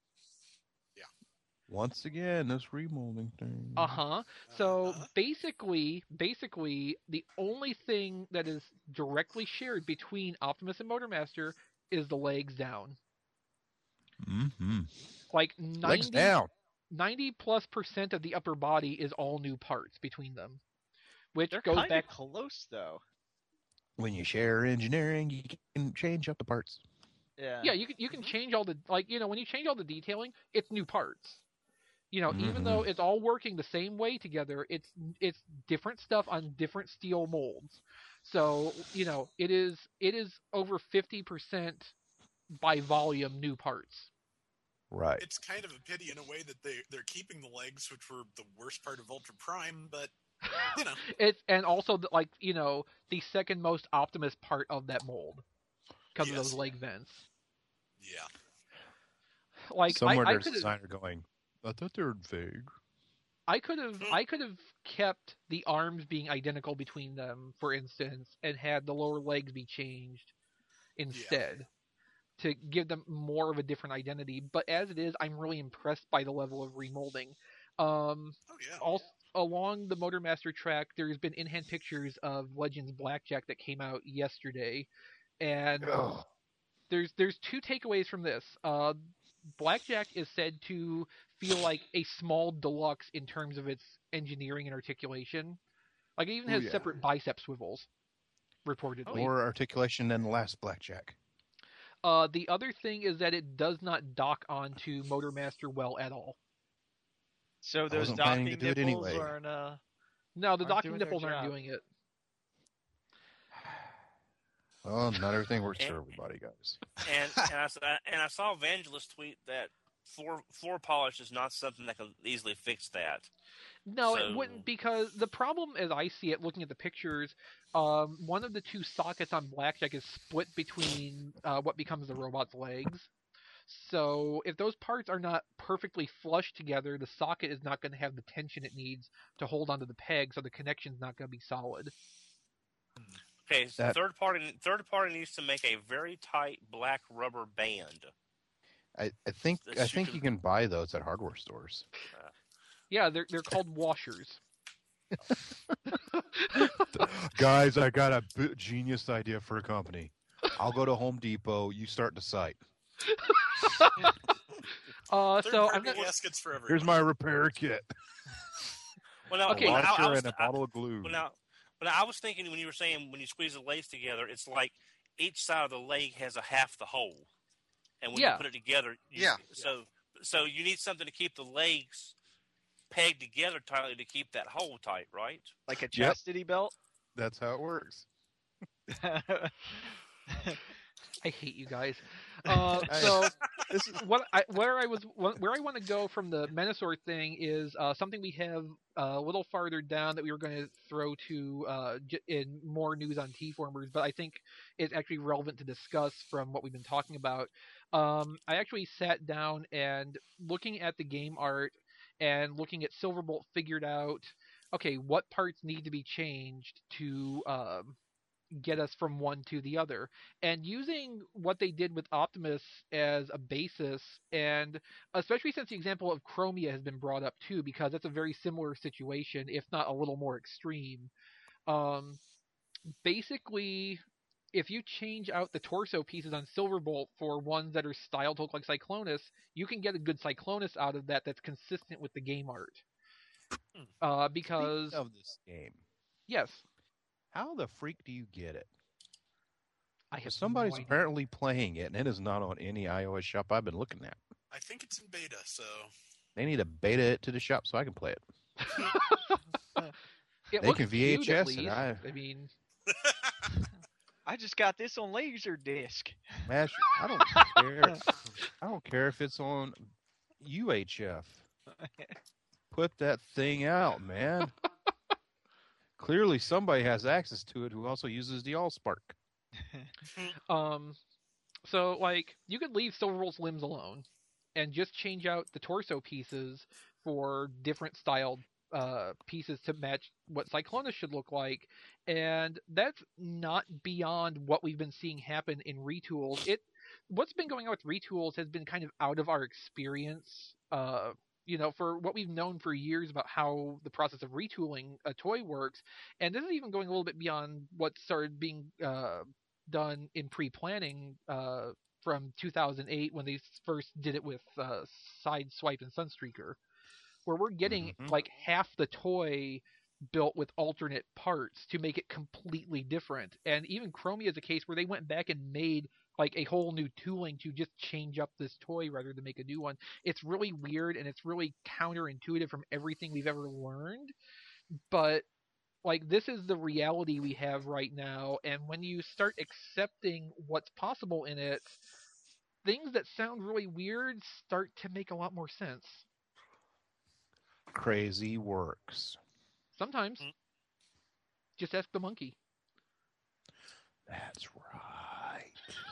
Once again, this remolding thing. So basically, the only thing that is directly shared between Optimus and Motormaster is the legs down. Mm-hmm. Like legs down. 90+% of the upper body is all new parts between them, which They're goes back close though. When you share engineering, you can change up the parts. Yeah, you can change all the when you change all the detailing, it's new parts. Even though it's all working the same way together, it's different stuff on different steel molds. So, it is over 50% by volume new parts. Right. It's kind of a pity in a way that they're keeping the legs, which were the worst part of Ultra Prime, but it's and also the second most Optimus part of that mold because of those leg vents. Yeah. Like somewhere there's a designer going, I thought they were vague. I could have kept the arms being identical between them, for instance, and had the lower legs be changed instead to give them more of a different identity. But as it is, I'm really impressed by the level of remolding. Also, along the Motormaster track, there's been in-hand pictures of Legends Blackjack that came out yesterday, and there's two takeaways from this. Blackjack is said to feel like a small deluxe in terms of its engineering and articulation. Like it even has separate bicep swivels, reportedly. More articulation than the last Blackjack. The other thing is that it does not dock onto Motormaster well at all. So those docking nipples aren't... No, the docking nipples aren't doing it. Well, not everything works for everybody, guys. And I saw Evangelist tweet that floor polish is not something that can easily fix that. No, it wouldn't, because the problem, as I see it, looking at the pictures, one of the two sockets on Blackjack is split between what becomes the robot's legs. So if those parts are not perfectly flush together, the socket is not going to have the tension it needs to hold onto the peg, so the connection's not going to be solid. Okay, so third party needs to make a very tight black rubber band. I think you can buy those at hardware stores. Yeah, they're called washers. Guys, I got a genius idea for a company. I'll go to Home Depot. You start the site. So I'm gonna... gaskets for everyone. Here's my repair kit. Well, now, okay. And a bottle of glue. But I was thinking when you were saying when you squeeze the legs together, it's like each side of the leg has a half the hole, and when you put it together, so you need something to keep the legs pegged together tightly to keep that hole tight, right? Like a chastity belt. That's how it works. I hate you guys. So this is where I want to go from the Menasor thing is something we have a little farther down that we were going to throw to in more news on T-Formers, but I think it's actually relevant to discuss from what we've been talking about. I actually sat down and looking at the game art and looking at Silverbolt figured out, okay, what parts need to be changed to get us from one to the other, and using what they did with Optimus as a basis, and especially since the example of Chromia has been brought up too, because that's a very similar situation, if not a little more extreme. Basically, if you change out the torso pieces on Silverbolt for ones that are styled to look like Cyclonus, you can get a good Cyclonus out of that that's consistent with the game art. Because Speaking of this game, yes, how the freak do you get it? Somebody's apparently playing it, and it is not on any iOS shop I've been looking at. I think it's in beta, so they need to beta it to the shop so I can play it. They can VHS it. I mean, I just got this on Laserdisc. Mash, I don't care. I don't care if it's on UHF. Put that thing out, man. Clearly, somebody has access to it who also uses the AllSpark. So like you could leave Silverbolt's limbs alone and just change out the torso pieces for different styled pieces to match what Cyclonus should look like, and that's not beyond what we've been seeing happen in retools. What's been going on with retools has been kind of out of our experience. For what we've known for years about how the process of retooling a toy works, and this is even going a little bit beyond what started being done in pre-planning from 2008 when they first did it with Sideswipe and Sunstreaker, where we're getting like half the toy built with alternate parts to make it completely different. And even Chromie is a case where they went back and made like a whole new tooling to just change up this toy rather than make a new one. It's really weird and it's really counterintuitive from everything we've ever learned. But like this is the reality we have right now, and when you start accepting what's possible in it, things that sound really weird start to make a lot more sense. Crazy works. Sometimes. Just ask the monkey. That's right.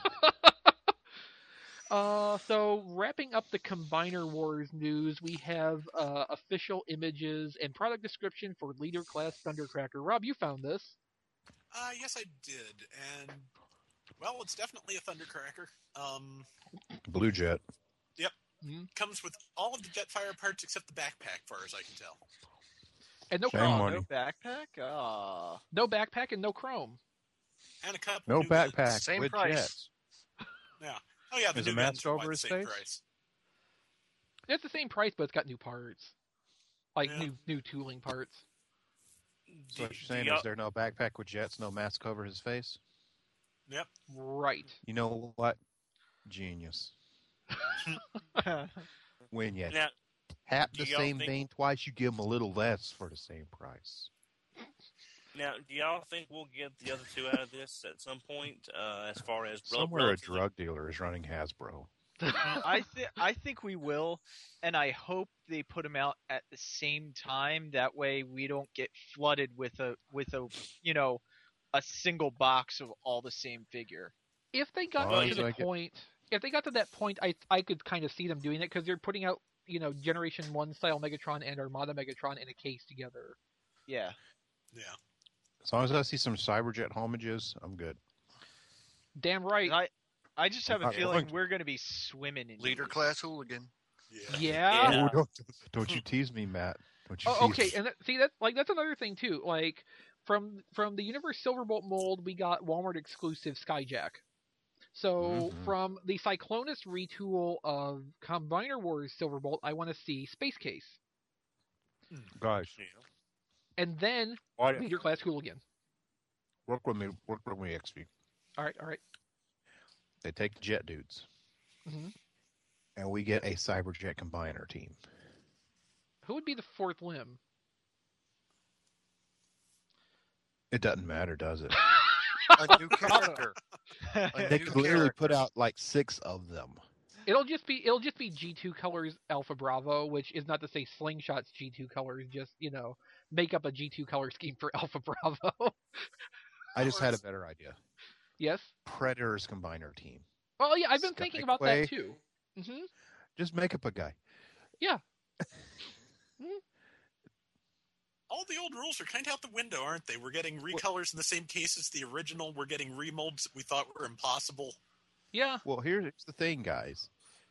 So wrapping up the Combiner Wars news, we have official images and product description for Leader Class Thundercracker. Rob, you found this. Yes, I did, and well, it's definitely a Thundercracker. Blue Jet. Yep. Comes with all of the Jetfire parts except the backpack, far as I can tell. And no chrome. No backpack? No backpack and no chrome. And a cup. No backpack. Same with price. Jets. Yeah. Oh yeah, the Is new it matched over his same face? price. It's the same price, but it's got new parts. Like new tooling parts. So what you're saying is there no backpack with Jets, no mask over his face? Yep. Right. You know what? Genius. When you tap the same vein twice, you give them a little less for the same price. Now, do y'all think we'll get the other two out of this at some point? As far as somewhere a drug dealer is running Hasbro. I think we will, and I hope they put them out at the same time. That way, we don't get flooded with a single box of all the same figure. If they got to the point, if they got to that point, I could kind of see them doing it because they're putting out Generation 1 style Megatron and Armada Megatron in a case together. Yeah. Yeah. As long as I see some Cyberjet homages, I'm good. Damn right. I just have a feeling we're going to be swimming in Leader Class Hooligan. Yeah. Oh, don't you tease me, Matt. Don't you tease okay, me. And that's another thing too. Like from the Universe Silverbolt mold, we got Walmart exclusive Skyjack. So from the Cyclonus retool of Combiner Wars Silverbolt, I want to see Space Case. Guys. And then Leader Class Hooligan. Work with me, XP. All right. They take the Jet dudes. And we get a Cyberjet Combiner team. Who would be the fourth limb? It doesn't matter, does it? A new character. They could literally put out like 6 of them. It'll just be G2 colors Alpha Bravo, which is not to say Slingshot's G2 colors. Just make up a G2 color scheme for Alpha Bravo. I just had a better idea. Yes. Predators Combiner team. Oh yeah, I've been thinking about that too. Just make up a guy. Yeah. All the old rules are kind of out the window, aren't they? We're getting recolors in the same case as the original. We're getting remolds that we thought were impossible. Yeah. Well, here's the thing, guys.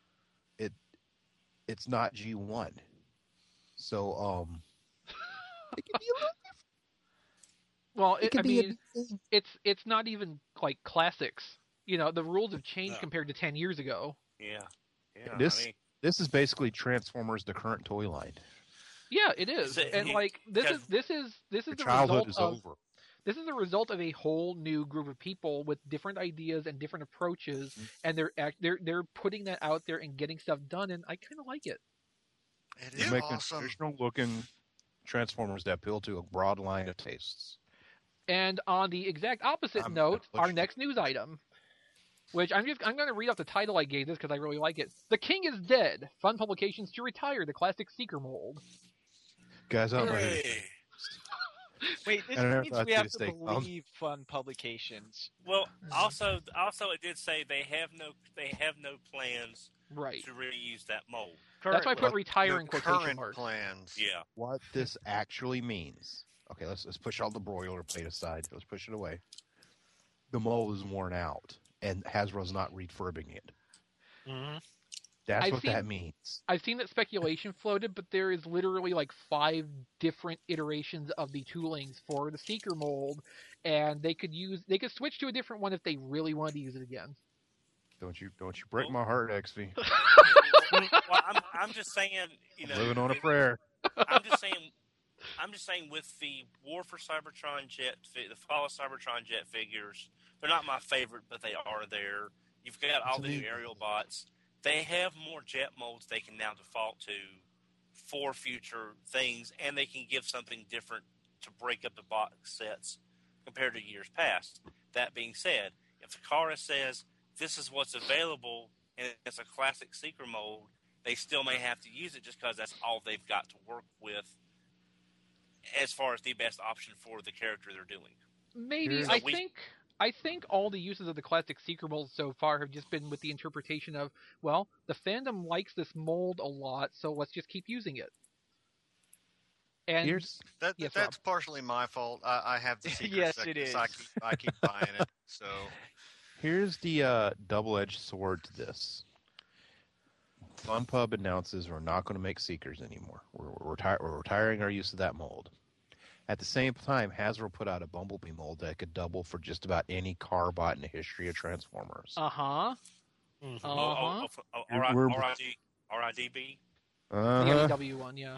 It's not G1. So, it can be a little different. Well, it's not even like classics. The rules have changed compared to 10 years ago. Yeah. This is basically Transformers, the current toy line. Yeah, it is. And this is the childhood result is of over. This is the result of a whole new group of people with different ideas and different approaches, and they're putting that out there and getting stuff done, and I kind of like it. It is making awesome. Traditional looking Transformers that appeal to a broad line of tastes. And on the exact opposite note, our next news item, which I'm going to read off the title I gave this because I really like it. The King is Dead. Fun Publications to retire the classic Seeker mold. Guys, I'm ready. Wait, this means we have to believe Fun Publications. Well, also it did say they have no plans right to reuse that mold. That's why I put retire in quotation marks. Plans. Yeah. What this actually means. Okay, let's push all the boilerplate aside. Let's push it away. The mold is worn out, and Hasbro's not refurbing it. Mm-hmm. That's what that means. I've seen that speculation floated, but there is literally like 5 different iterations of the toolings for the Seeker mold, and they could switch to a different one if they really wanted to use it again. Don't you break my heart, XV. Well, I'm just saying, living on a prayer. I'm just saying, with the War for Cybertron the Fall of Cybertron jet figures, they're not my favorite, but they are there. You've got all the new aerial bots. They have more jet molds they can now default to for future things, and they can give something different to break up the box sets compared to years past. That being said, if Takara says this is what's available and it's a classic Seeker mold, they still may have to use it just because that's all they've got to work with as far as the best option for the character they're doing. Maybe. I think all the uses of the classic Seeker mold so far have just been with the interpretation of, well, the fandom likes this mold a lot, so let's just keep using it. And that's partially my fault. I have the Seeker yes, it is. I keep buying it. So here's the double-edged sword to this. FunPub announces we're not going to make Seekers anymore. We're retiring our use of that mold. At the same time, Hasbro put out a Bumblebee mold that could double for just about any car bot in the history of Transformers. Uh-huh. Mm-hmm. RIDB? The NEW one, yeah.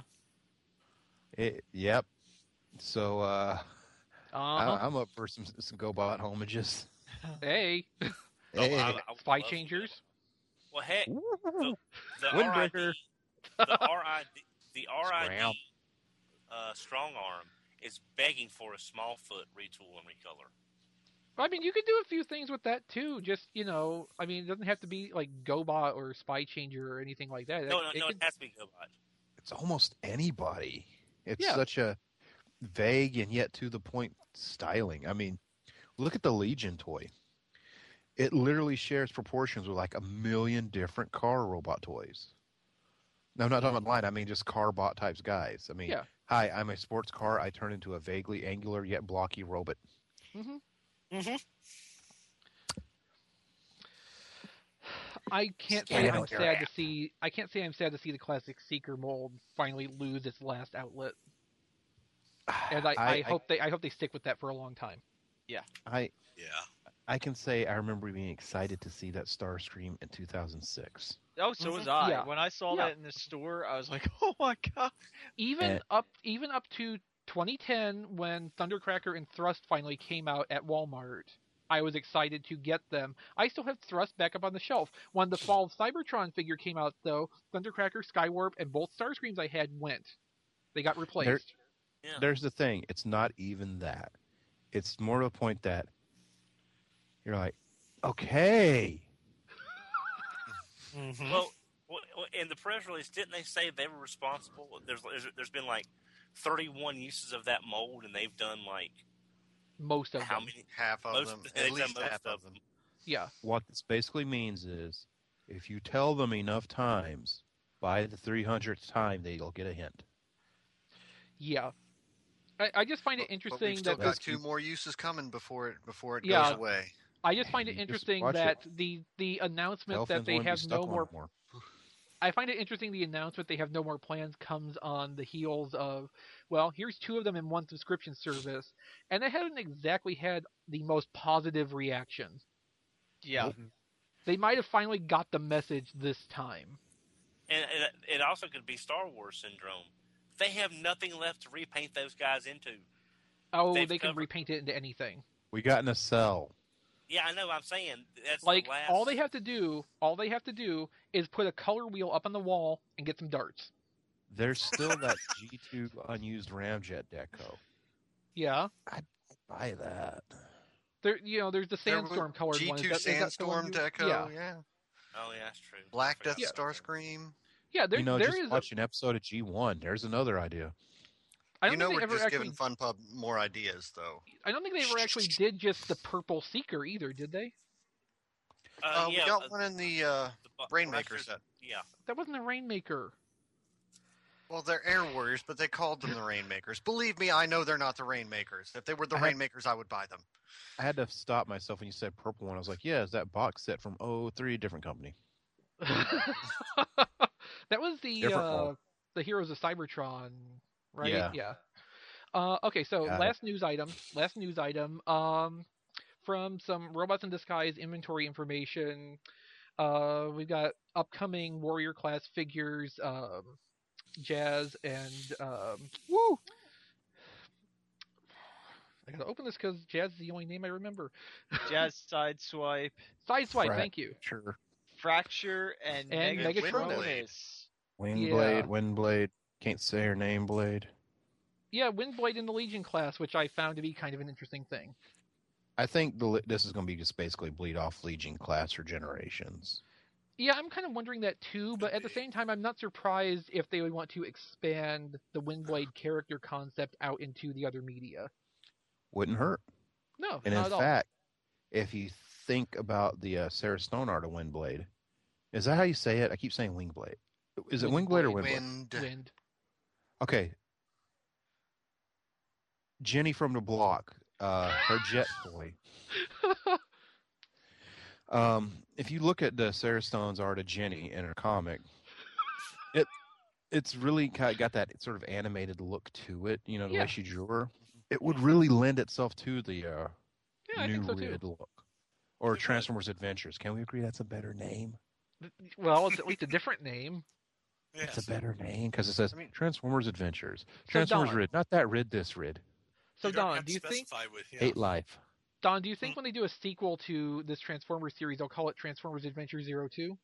Yep. So, I'm up for some GoBot homages. Hey. Spy Changers. Well, heck, the Windbreaker. The RID Strong Arm is begging for a small foot retool and recolor. I mean, you could do a few things with that too. Just it doesn't have to be like GoBot or Spy Changer or anything like that. No, it has to be GoBot. It's almost anybody. It's such a vague and yet to the point styling. I mean, look at the Legion toy. It literally shares proportions with like 1 million different car robot toys. No, I'm not talking about line. I mean, just car bot types guys. I mean, hi, I'm a sports car. I turn into a vaguely angular yet blocky robot. Mm-hmm. Mm-hmm. I can't say I'm sad to see. I can't say I'm sad to see the classic Seeker mold finally lose its last outlet. And I hope they stick with that for a long time. Yeah. I can say I remember being excited to see that Starscream in 2006. Oh, so was I. Yeah. When I saw that in the store, I was like, "Oh my god!" Even up to 2010, when Thundercracker and Thrust finally came out at Walmart, I was excited to get them. I still have Thrust back up on the shelf. When the Fall of Cybertron figure came out, though, Thundercracker, Skywarp, and both Starscreams I had went. They got replaced. There's the thing. It's not even that. It's more to the point that you're like, okay. Mm-hmm. Well, in the press release, didn't they say they were responsible? There's been like 31 uses of that mold, and they've done like most of how them. Many? Half of them. At least half of them. Yeah. What this basically means is, if you tell them enough times, by the 300th time, they'll get a hint. Yeah. I just find it interesting but we've still got 2 more uses coming before it goes away. I just find it interesting that the announcement that they have no more. I find it interesting the announcement they have no more plans comes on the heels of, well, here's 2 of them in one subscription service, and they haven't exactly had the most positive reaction. Yeah. They might have finally got the message this time. And it also could be Star Wars syndrome. They have nothing left to repaint those guys into. Oh, they can repaint it into anything. We got in a cell. Yeah, I know. I'm saying that's like the last... all they have to do is put a color wheel up on the wall and get some darts. There's still that G2 unused Ramjet deco. Yeah, I'd buy that. There's the sandstorm colored G2 one. G2 sandstorm deco. Yeah. Oh yeah, that's true. Black Death Starscream. Yeah, there just is. Watch an episode of G1. There's another idea. I don't think we're they ever just actually giving FunPub more ideas, though. I don't think they ever actually did just the purple Seeker either, did they? We got one in the Rainmaker set. Yeah. That wasn't a Rainmaker. Well, they're Air Warriors, but they called them the Rainmakers. Believe me, I know they're not the Rainmakers. If they were the Rainmakers, I would buy them. I had to stop myself when you said purple one. I was like, yeah, is that box set from 03, different company. That was the Heroes of Cybertron, right? Yeah. Okay, so last news item. From some Robots in Disguise inventory information, we've got upcoming Warrior class figures, Jazz and woo. I gotta open this because Jazz is the only name I remember. Jazz, Sideswipe. Sideswipe, thank you. Sure. Fracture and Megatronus. Windblade. Can't say her name, Blade. Yeah, Windblade in the Legion class, which I found to be kind of an interesting thing. I think this is going to be just basically bleed off Legion class or Generations. Yeah, I'm kind of wondering that too, but at the same time, I'm not surprised if they would want to expand the Windblade character concept out into the other media. Wouldn't hurt. No, and not in at fact, if you think about the Sarah Stone art of Windblade, is that how you say it? I keep saying Wingblade. Is it Wingblade or Windblade? Wind. Okay. Jenny from the block, her jet boy. If you look at the Sarah Stone's art of Jenny in her comic, it's really got that sort of animated look to it. The way she drew her. It would really lend itself to the new Rid look. Or Transformers Adventures. Can we agree that's a better name? Well, it's at least a different name. It's a better name because it says Transformers Adventures. Transformers Rid, not that Rid, this Rid. So Don, do you think Hate Life? Don, do you think when they do a sequel to this Transformers series, they'll call it Transformers Adventure 02?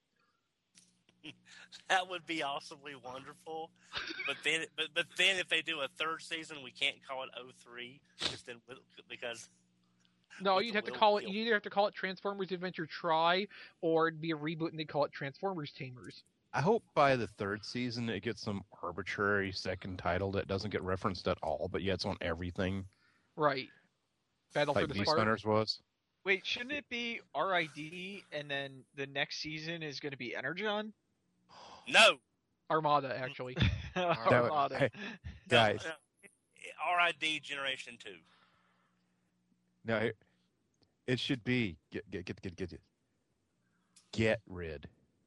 That would be awesomely wonderful. But then if they do a third season, we can't call it 03 because. No, you'd have to call it. You either have to call it Transformers Adventure Try, or it'd be a reboot and they call it Transformers Tamers. I hope by the third season it gets some arbitrary second title that doesn't get referenced at all, but yet it's on everything. Right. Battle for the Beast Spark. Hunters was. Wait, shouldn't it be RID and then the next season is going to be Energon? No. Armada, actually. Armada. Guys. RID Generation 2. No, it should be Get Rid.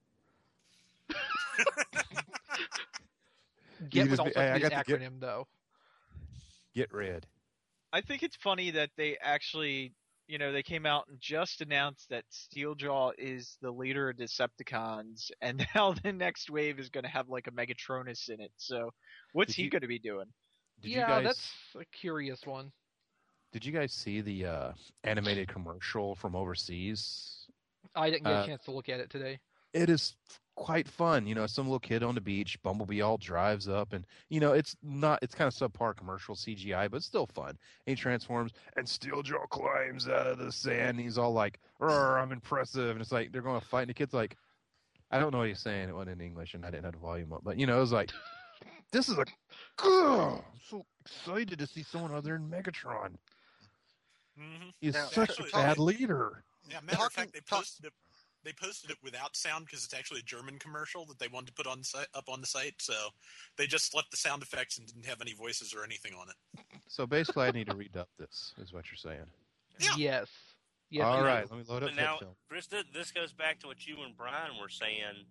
Get would also be an acronym, though. Get Rid. I think it's funny that they actually, they came out and just announced that Steeljaw is the leader of Decepticons, and now the next wave is going to have like a Megatronus in it. So, what's he going to be doing? That's a curious one. Did you guys see the animated commercial from overseas? I didn't get a chance to look at it today. It is quite fun. Some little kid on the beach, Bumblebee all drives up, and it's kind of subpar commercial CGI, but it's still fun. And he transforms, and Steeljaw climbs out of the sand. And he's all like, "I'm impressive," and it's like they're going to fight, and the kid's like, I don't know what he's saying. It wasn't in English, and I didn't have the volume up, but it was like, this is I'm so excited to see someone other than Megatron. Mm-hmm. He's such a bad leader. Yeah, matter of fact, they posted it without sound because it's actually a German commercial that they wanted to put up on the site. So they just left the sound effects and didn't have any voices or anything on it. So basically, I need to redub this, is what you're saying. Yeah. Yes. All right, let me load up now, film. Chris, this goes back to what you and Brian were saying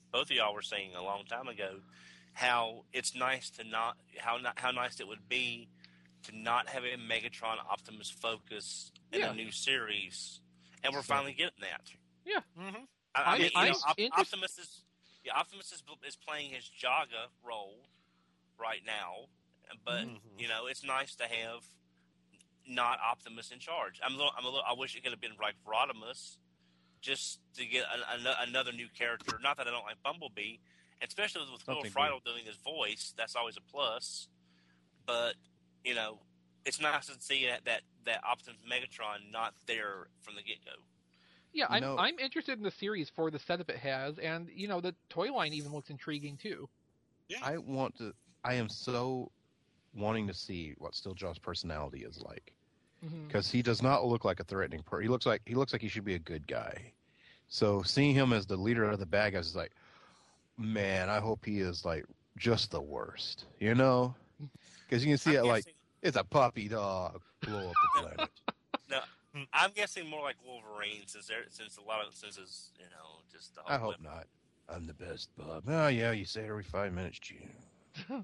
both of y'all were saying a long time ago, how it's nice to how nice it would be to not have a Megatron Optimus focus in a new series, and we're finally getting that. Yeah. Mm-hmm. I mean, Optimus is playing his Jaga role right now, but it's nice to have not Optimus in charge. I wish it could have been like Rodimus, just to get another new character. Not that I don't like Bumblebee, and especially with Will Friedle doing his voice, that's always a plus. But it's nice to see that Optimus Megatron not there from the get go. Yeah, I'm interested in the series for the setup it has, and the toy line even looks intriguing too. Yeah. I am so wanting to see what Steeljaw's personality is like, because he does not look like a threatening person. He looks like he should be a good guy. So seeing him as the leader of the bad guys is like, man, I hope he is like just the worst, because you can see it's a puppy dog blow up the planet. No, I'm guessing more like Wolverine, since a lot of his, just the whole I hope not. I'm the best, bub. Oh yeah, you say it every 5 minutes, June.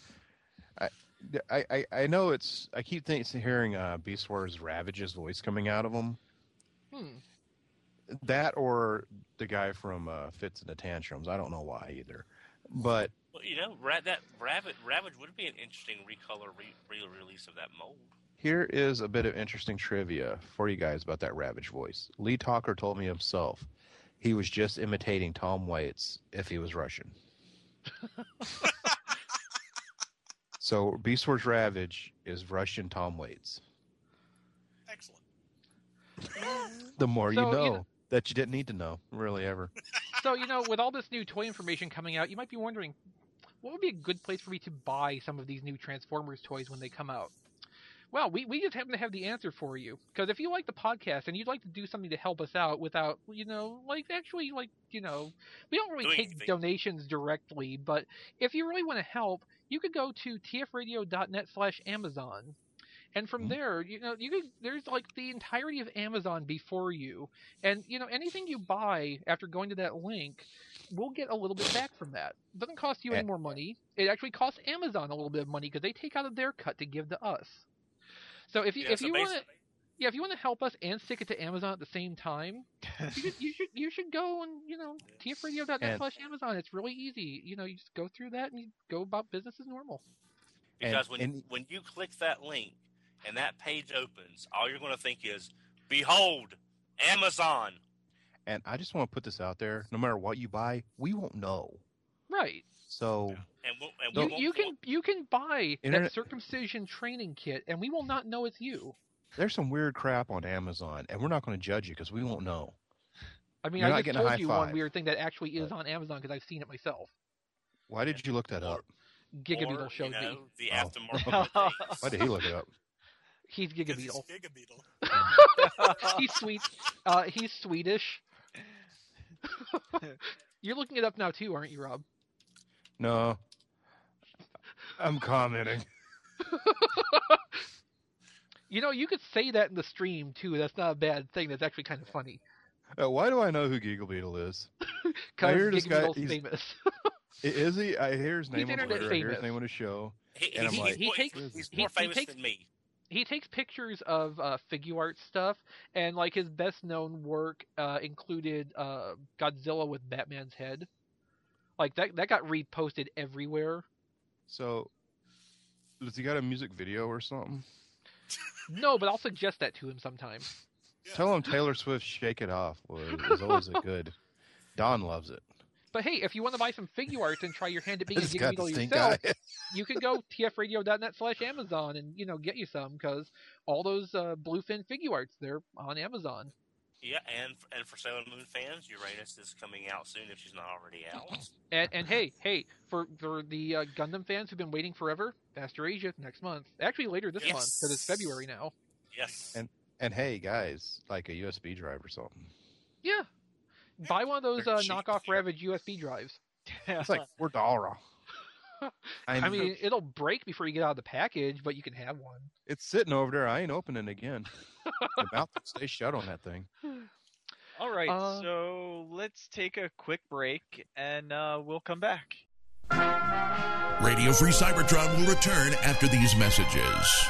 I know I keep hearing Beast Wars Ravage's voice coming out of him. That or the guy from Fits and the Tantrums. I don't know why either. But that Ravage would be an interesting recolor re-release of that mold. Here is a bit of interesting trivia for you guys about that Ravage voice. Lee Talker told me himself he was just imitating Tom Waits if he was Russian. So Beast Wars Ravage is Russian Tom Waits. Excellent. The more you know that you didn't need to know, really, ever. So, with all this new toy information coming out, you might be wondering, what would be a good place for me to buy some of these new Transformers toys when they come out? Well, we just happen to have the answer for you. Because if you like the podcast and you'd like to do something to help us out without, we don't really take donations directly, but if you really want to help, you could go to tfradio.net/Amazon. And from there, there's like the entirety of Amazon before you. And, anything you buy after going to that link, we'll get a little bit back from that. It doesn't cost you any more money. It actually costs Amazon a little bit of money because they take out of their cut to give to us. So if you want to help us and stick it to Amazon at the same time, you should go and tfradio.net/Amazon. It's really easy. You just go through that and you go about business as normal. Because when you click that link and that page opens, all you're going to think is, "Behold, Amazon." And I just want to put this out there: no matter what you buy, we won't know. Right. So you can buy that circumcision training kit, and we will not know it's you. There's some weird crap on Amazon, and we're not going to judge you because we won't know. I mean, I just told you one weird thing that actually is on Amazon because I've seen it myself. Why did you look that up? Gigabeetle showed me. The aftermarket. Why did he look it up? He's Gigabeetle. He's sweet. He's Swedish. You're looking it up now too, aren't you, Rob? No. I'm commenting. You could say that in the stream too. That's not a bad thing. That's actually kind of funny. Why do I know who Gigabeetle is? Because Gigabeetle's famous. Is he? I hear his name on Twitter. I hear his name on a show. He's more famous than me. He takes pictures of figure art stuff, and like his best known work included Godzilla with Batman's head. Like that got reposted everywhere. So, does he got a music video or something? No, but I'll suggest that to him sometime. Yeah. Tell him Taylor Swift's "Shake It Off" was always a good. Don loves it. But hey, if you want to buy some figure art and try your hand at being a Gigabeetle yourself, you can go tfradio.net/Amazon and get you some, because all those Bluefin figure arts, they're on Amazon. Yeah, and for Sailor Moon fans, Uranus is coming out soon if she's not already out. And hey, for the Gundam fans who've been waiting forever, Faster Asia next month. Actually, later this month, because it's February now. Yes. And hey, guys, like a USB drive or something. Yeah. Buy one of those knockoff Ravage USB drives. It's like $4. I mean, it'll break before you get out of the package, but you can have one. It's sitting over there. I ain't opening it again. The mouth will stay shut on that thing. All right, so let's take a quick break, and we'll come back. Radio Free Cybertron will return after these messages.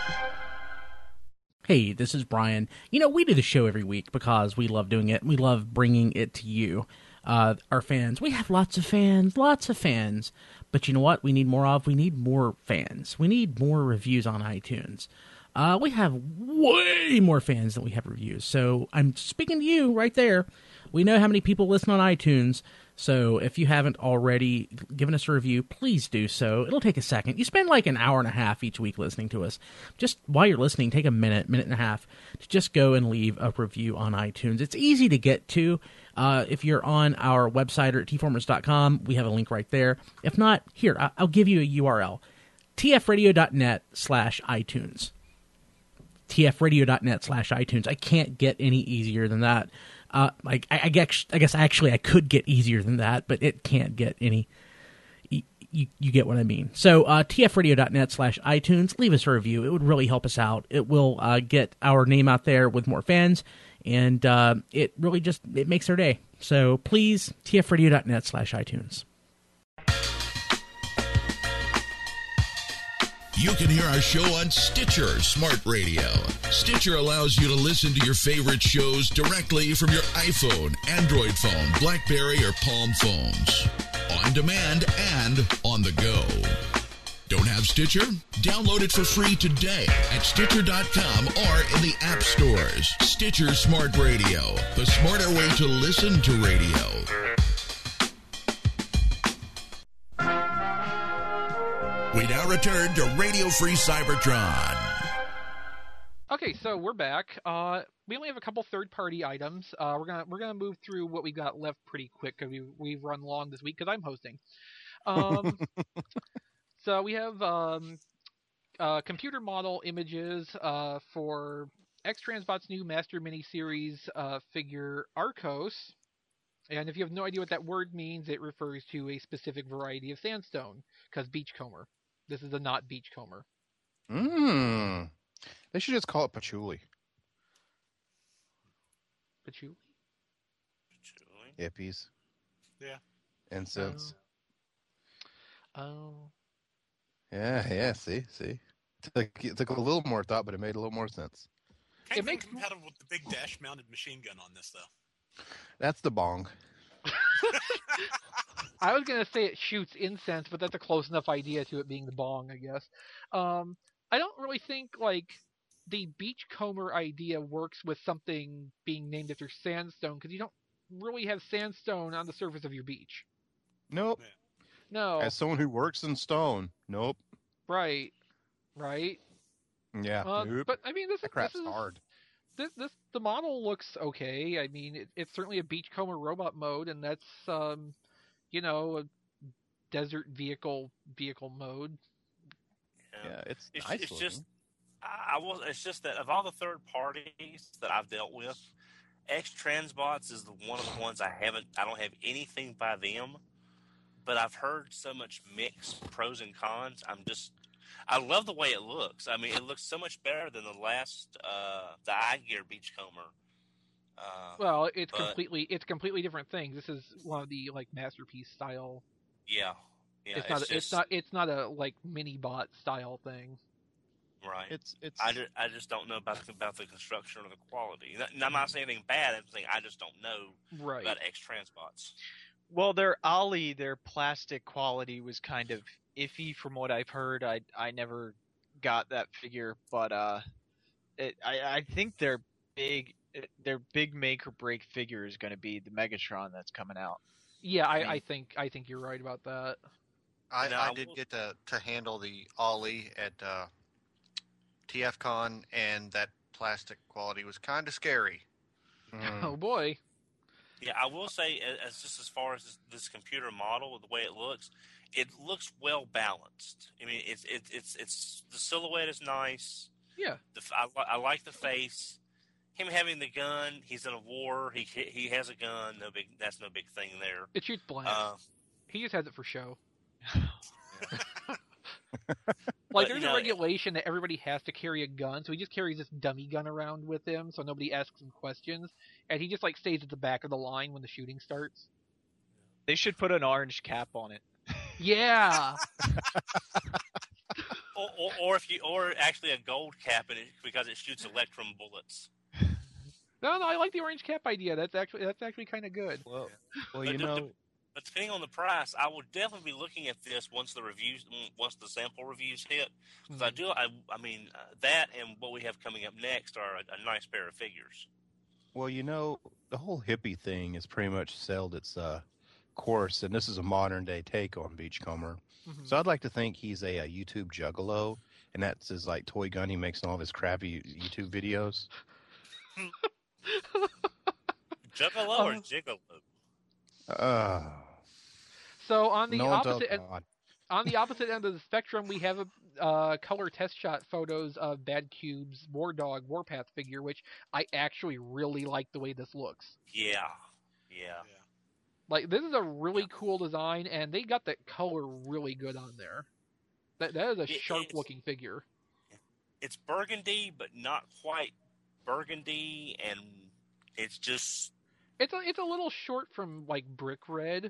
Hey, this is Brian. You know, we do the show every week because we love doing it. We love bringing it to you, our fans. We have lots of fans. But you know what we need more of? We need more fans. We need more reviews on iTunes. We have way more fans than we have reviews. So I'm speaking to you right there. We know how many people listen on iTunes. So if you haven't already given us a review, please do so. It'll take a second. You spend like an hour and a half each week listening to us. Just while you're listening, take a minute and a half to just go and leave a review on iTunes. It's easy to get to. If you're on our website or at tformers.com, we have a link right there. If not, here, I'll give you a URL. tfradio.net/iTunes. tfradio.net/iTunes. I can't get any easier than that. I guess I could get easier than that, but it can't get any. You get what I mean. So tfradio.net/iTunes. Leave us a review. It would really help us out. It will get our name out there with more fans, and it really it makes our day. So please, tfradio.net/iTunes. You can hear our show on Stitcher Smart Radio. Stitcher allows you to listen to your favorite shows directly from your iPhone, Android phone, BlackBerry, or Palm phones. On demand and on the go. Don't have Stitcher? Download it for free today at Stitcher.com or in the app stores. Stitcher Smart Radio, the smarter way to listen to radio. We now return to Radio Free Cybertron. Okay, so we're back. We only have a couple third-party items. We're gonna move through what we got left pretty quick because we've run long this week because I'm hosting. So we have computer model images for X-Transbot's new Master Miniseries figure Arcos. And if you have no idea what that word means, it refers to a specific variety of sandstone, because beachcomber. This is a not beachcomber. They should just call it patchouli. Patchouli? Hippies. Yeah. Incense. Oh. Yeah, see? It took a little more thought, but it made a little more sense. It makes compatible with the big dash-mounted machine gun on this, though. That's the bong. I was going to say it shoots incense, but that's a close enough idea to it being the bong, I guess. I don't really think, the beachcomber idea works with something being named after sandstone, because you don't really have sandstone on the surface of your beach. Nope. Yeah. No. As someone who works in stone, nope. Right. Yeah, nope. But, I mean, this crap's is hard. The model looks okay. I mean, it's certainly a beachcomber robot mode, and that's a desert vehicle mode. Yeah, it's nice it's looking. just it's just that of all the third parties that I've dealt with, X-Transbots is one of the ones I don't have anything by them, but I've heard so much mixed pros and cons. I love the way it looks. I mean, it looks so much better than the last the iGear Beachcomber. Well, it's completely different things. This is one of the masterpiece style. Yeah. It's not a mini bot style thing. Right. It's. I just don't know about the construction or the quality. And I'm not saying anything bad. I'm saying I just don't know about X-Transbots. Well, their Ollie, their plastic quality was kind of iffy from what I've heard. I never got that figure, but I think their big make or break figure is going to be the Megatron that's coming out. Yeah, I think you're right about that. I did get to handle the Ollie at TFCon, and that plastic quality was kind of scary. Oh boy. Yeah, I will say, as far as this computer model, the way it looks well balanced. I mean, it's the silhouette is nice. Yeah. I like the face. Him having the gun, he's in a war. He has a gun. That's no big thing there. It shoots blank. He just has it for show. Like, there's a regulation that everybody has to carry a gun, so he just carries this dummy gun around with him, so nobody asks him questions, and he just, like, stays at the back of the line when the shooting starts. They should put an orange cap on it. Yeah! or actually a gold cap in it because it shoots electrum bullets. No, I like the orange cap idea. That's actually kind of good. Well, but depending on the price, I would definitely be looking at this once the sample reviews hit. Because I mean, that and what we have coming up next are a nice pair of figures. Well, the whole hippie thing has pretty much sailed its course, and this is a modern day take on Beachcomber. Mm-hmm. So I'd like to think he's a YouTube juggalo, and that's his like toy gun he makes in all of his crappy YouTube videos. Juggalo or gigolo? So on the opposite end of the spectrum, we have color test shot photos of Bad Cube's War Dog Warpath figure, which I actually really like the way this looks. Yeah. Like, this is a really cool design, and they got that color really good on there. That is a sharp-looking figure. It's burgundy, but not quite burgundy, and it's just... It's a little short from, like, brick red.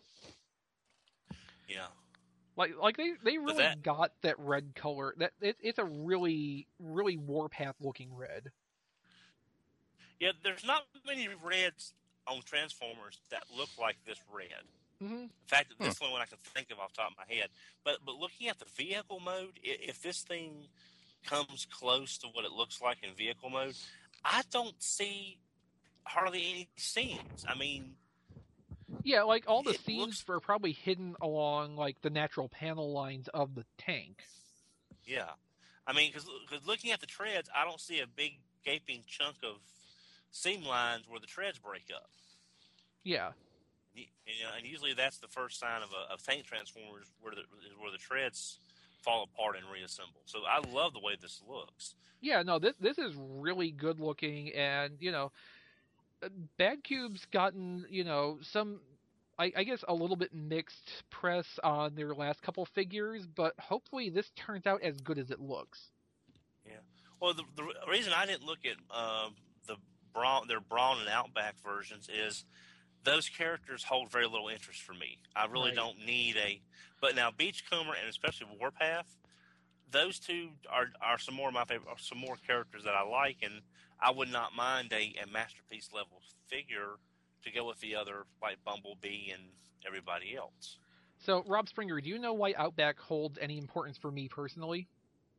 Yeah. Like they really got that red color. It's a really, really Warpath-looking red. Yeah, there's not many reds on Transformers that look like this red. Mm-hmm. In fact, this is the only one I can think of off the top of my head. But looking at the vehicle mode, if this thing comes close to what it looks like in vehicle mode, I don't see hardly any scenes. I mean... Yeah, like, all the scenes are probably hidden along, like, the natural panel lines of the tank. Yeah. I mean, because looking at the treads, I don't see a big gaping chunk of seam lines where the treads break up. Yeah. And usually that's the first sign of tank transformers where the treads fall apart and reassemble. So I love the way this looks. Yeah, no, this is really good looking, and Bad Cube's gotten some, I guess, a little bit mixed press on their last couple figures, but hopefully this turns out as good as it looks. Yeah. Well, the reason I didn't look at their Brawn and Outback versions is those characters hold very little interest for me. I really don't need but now Beachcomber and especially Warpath, those two are some more of my favorite, some more characters that I like, and I would not mind a Masterpiece level figure to go with the other, like Bumblebee and everybody else. So, Rob Springer, do you know why Outback holds any importance for me personally?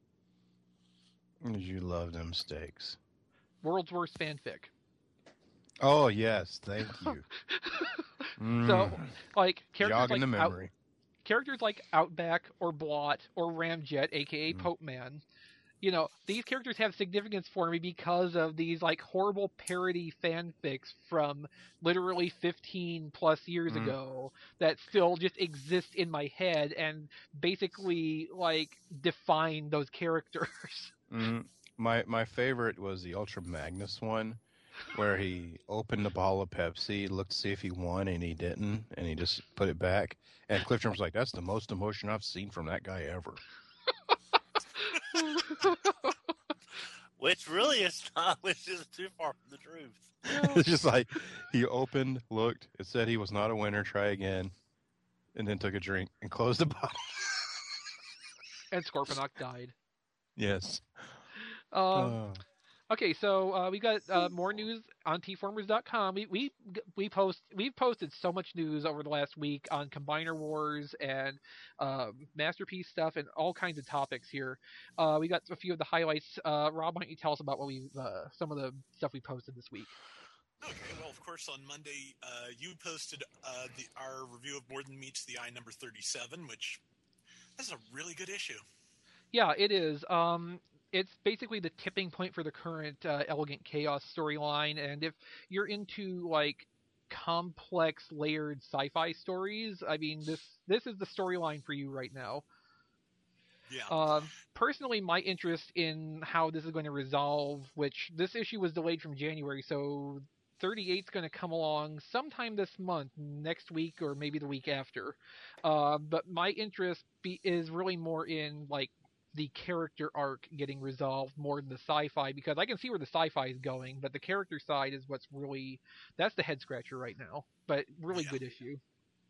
You love them steaks. World's Worst Fanfic. Oh, yes. Thank you. So, like, characters like Outback or Blot or Ramjet, a.k.a. Pope Man, these characters have significance for me because of these, like, horrible parody fanfics from literally 15 plus years ago that still just exist in my head and basically, like, define those characters. My favorite was the Ultra Magnus one, where he opened a bottle of Pepsi, looked to see if he won, and he didn't, and he just put it back. And Clifton was like, "That's the most emotion I've seen from that guy ever." Which really is not, which is too far from the truth. It's just like, he opened, looked, it said he was not a winner, try again, and then took a drink and closed the bottle. And Scorponok died. Yes. Okay, so we got more news on tformers.com. We've posted so much news over the last week on Combiner Wars and Masterpiece stuff and all kinds of topics here. We got a few of the highlights. Rob, why don't you tell us about what some of the stuff we posted this week? Okay, well, of course, on Monday you posted our review of More Than Meets the Eye number 37, which is a really good issue. Yeah, it is. It's basically the tipping point for the current Elegant Chaos storyline, and if you're into, like, complex, layered sci-fi stories, I mean, this is the storyline for you right now. Yeah. Personally, my interest in how this is going to resolve, which this issue was delayed from January, so 38 is going to come along sometime this month, next week or maybe the week after. But my interest is really more in like the character arc getting resolved more than the sci-fi, because I can see where the sci-fi is going, but the character side is what's really, that's the head scratcher right now. But really good issue.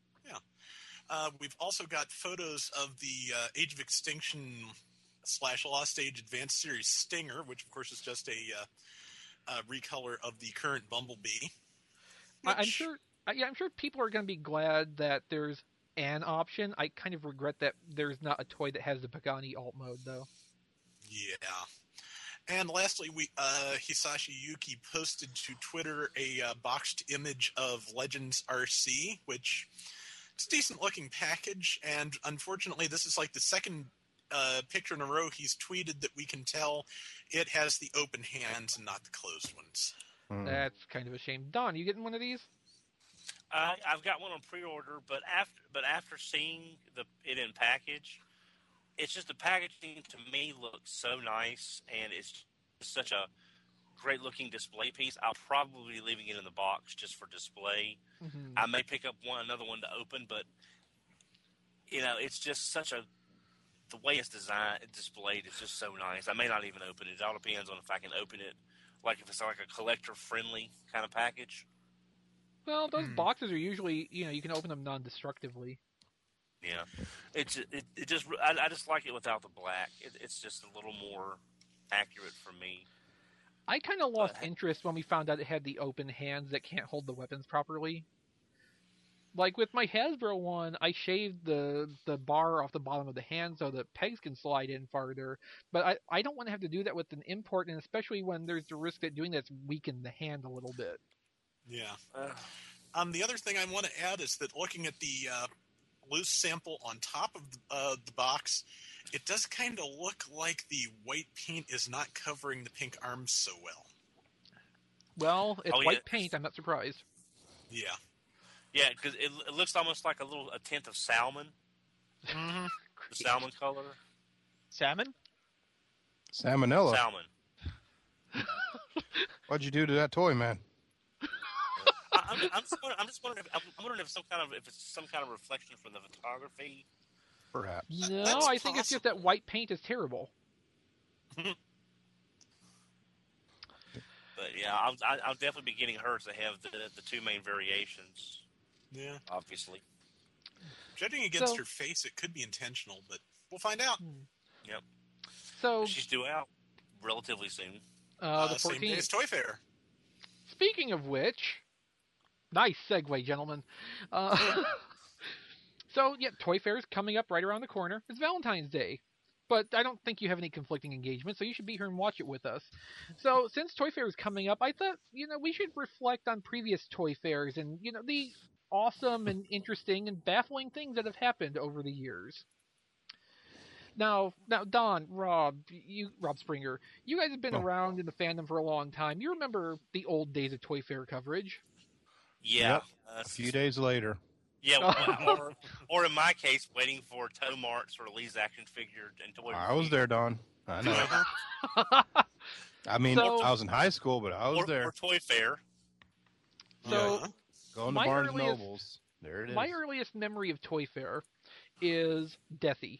Yeah. We've also got photos of the Age of Extinction / Lost Age Advanced Series Stinger, which of course is just a recolor of the current Bumblebee. I'm sure people are going to be glad that there's an option. I kind of regret that there's not a toy that has the Pagani alt mode, though. Yeah. And lastly, Hisashi Yuki posted to Twitter a boxed image of Legends RC, which is a decent-looking package, and unfortunately this is like the second picture in a row he's tweeted that we can tell it has the open hands and not the closed ones. That's kind of a shame. Don, you getting one of these? I've got one on pre-order, but after seeing it in package, it's just the packaging to me looks so nice, and it's such a great-looking display piece. I'll probably be leaving it in the box just for display. Mm-hmm. I may pick up another one to open, but it's just such a the way it's displayed is just so nice. I may not even open it. It all depends on if I can open it, like if it's like a collector-friendly kind of package. Well, those boxes are usually, you can open them non-destructively. Yeah, it just I just like it without the black. It's just a little more accurate for me. I kind of lost interest when we found out it had the open hands that can't hold the weapons properly. Like with my Hasbro one, I shaved the bar off the bottom of the hand so the pegs can slide in farther. But I don't want to have to do that with an import, and especially when there's the risk that doing that's weaken the hand a little bit. Yeah. The other thing I want to add is that looking at the loose sample on top of the box, it does kind of look like the white paint is not covering the pink arms so well. Well, it's white paint. I'm not surprised. Yeah. Yeah, because it looks almost like a tint of salmon. Mm-hmm. The salmon color. Salmon? Salmonella. Salmon. What'd you do to that toy, man? I'm just wondering if it's some kind of reflection from the photography. Perhaps. No, I think it's just that white paint is terrible. But yeah, I'll definitely be getting hers to have the two main variations. Yeah, obviously. Judging against her face, it could be intentional, but we'll find out. Yep. So she's due out relatively soon. The 14th. Same day as Toy Fair. Speaking of which, nice segue, gentlemen. So yeah, Toy Fair is coming up right around the corner. It's Valentine's Day. But I don't think you have any conflicting engagements, so you should be here and watch it with us. So since Toy Fair is coming up, I thought, we should reflect on previous Toy Fairs and, the awesome and interesting and baffling things that have happened over the years. Now, Don, Rob Springer, you guys have been around in the fandom for a long time. You remember the old days of Toy Fair coverage? Yeah. Yep. A few days later. Yeah, or in my case, waiting for Toe Mart's or Lee's action figure and toy. I was there, Don. I know. I mean, I was in high school, but I was there. Or Toy Fair. So, going to Barnes Nobles. There it is. My earliest memory of Toy Fair is Deathy.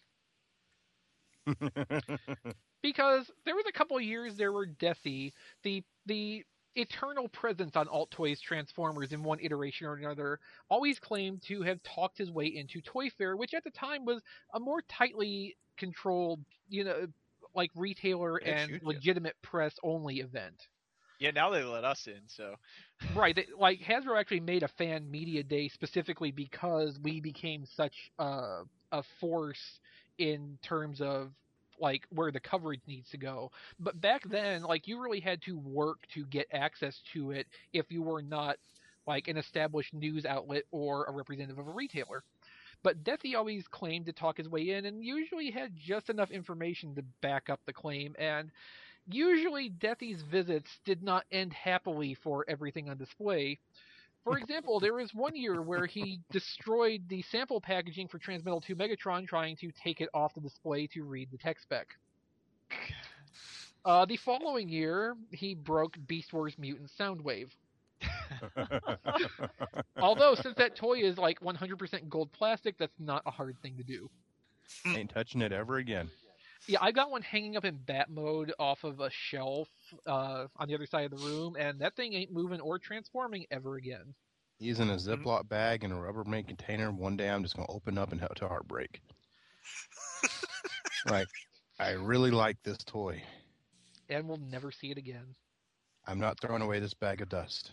Because there was a couple of years there where Deathy, the eternal presence on Alt Toys Transformers in one iteration or another, always claimed to have talked his way into Toy Fair, which at the time was a more tightly controlled, like retailer and legitimate press only event. Yeah, now they let us in, so. Right, Hasbro actually made a fan media day specifically because we became such a force in terms of where the coverage needs to go. But back then, you really had to work to get access to it if you were not an established news outlet or a representative of a retailer. But Deathy always claimed to talk his way in and usually had just enough information to back up the claim, and usually Deathy's visits did not end happily for everything on display. For example, there was one year where he destroyed the sample packaging for Transmetal 2 Megatron trying to take it off the display to read the tech spec. The following year, he broke Beast Wars Mutant Soundwave. Although, since that toy is like 100% gold plastic, that's not a hard thing to do. Ain't touching it ever again. Yeah, I got one hanging up in bat mode off of a shelf on the other side of the room, and that thing ain't moving or transforming ever again. He's in a Ziploc bag in a Rubbermaid container. One day I'm just going to open up and have to heartbreak. Like, I really like this toy. And we'll never see it again. I'm not throwing away this bag of dust.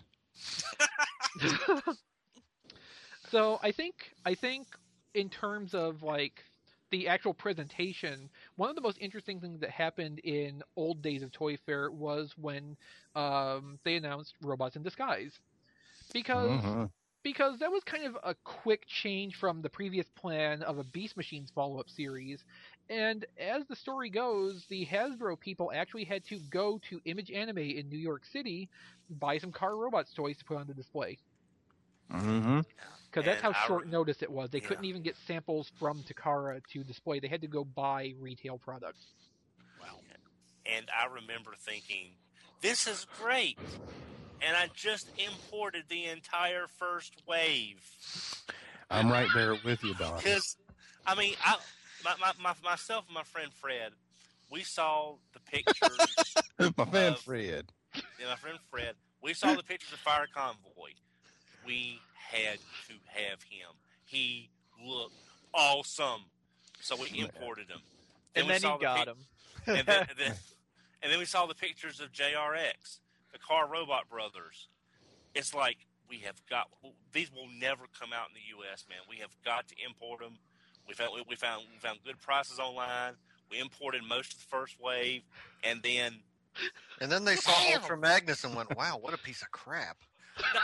So I think in terms of like the actual presentation, one of the most interesting things that happened in old days of Toy Fair was when they announced Robots in Disguise. Because that was kind of a quick change from the previous plan of a Beast Machines follow-up series. And as the story goes, the Hasbro people actually had to go to Image Anime in New York City, buy some Car Robots toys to put on the display. Because that's how short notice it was. They couldn't even get samples from Takara to display. They had to go buy retail products. Wow. And I remember thinking, this is great. And I just imported the entire first wave. I'm right there with you, Don. Because, I mean, myself and my friend Fred, we saw the pictures. My friend Fred. Yeah, my friend Fred. We saw the pictures of Fire Convoy. We had to have him. He looked awesome. So we imported him. And then he got him. And then we saw the pictures of JRX. The Car Robot Brothers. It's like these will never come out in the U.S., man. We have got to import them. We found good prices online. We imported most of the first wave, and then they saw Ultra Magnus and went, "Wow, what a piece of crap." No,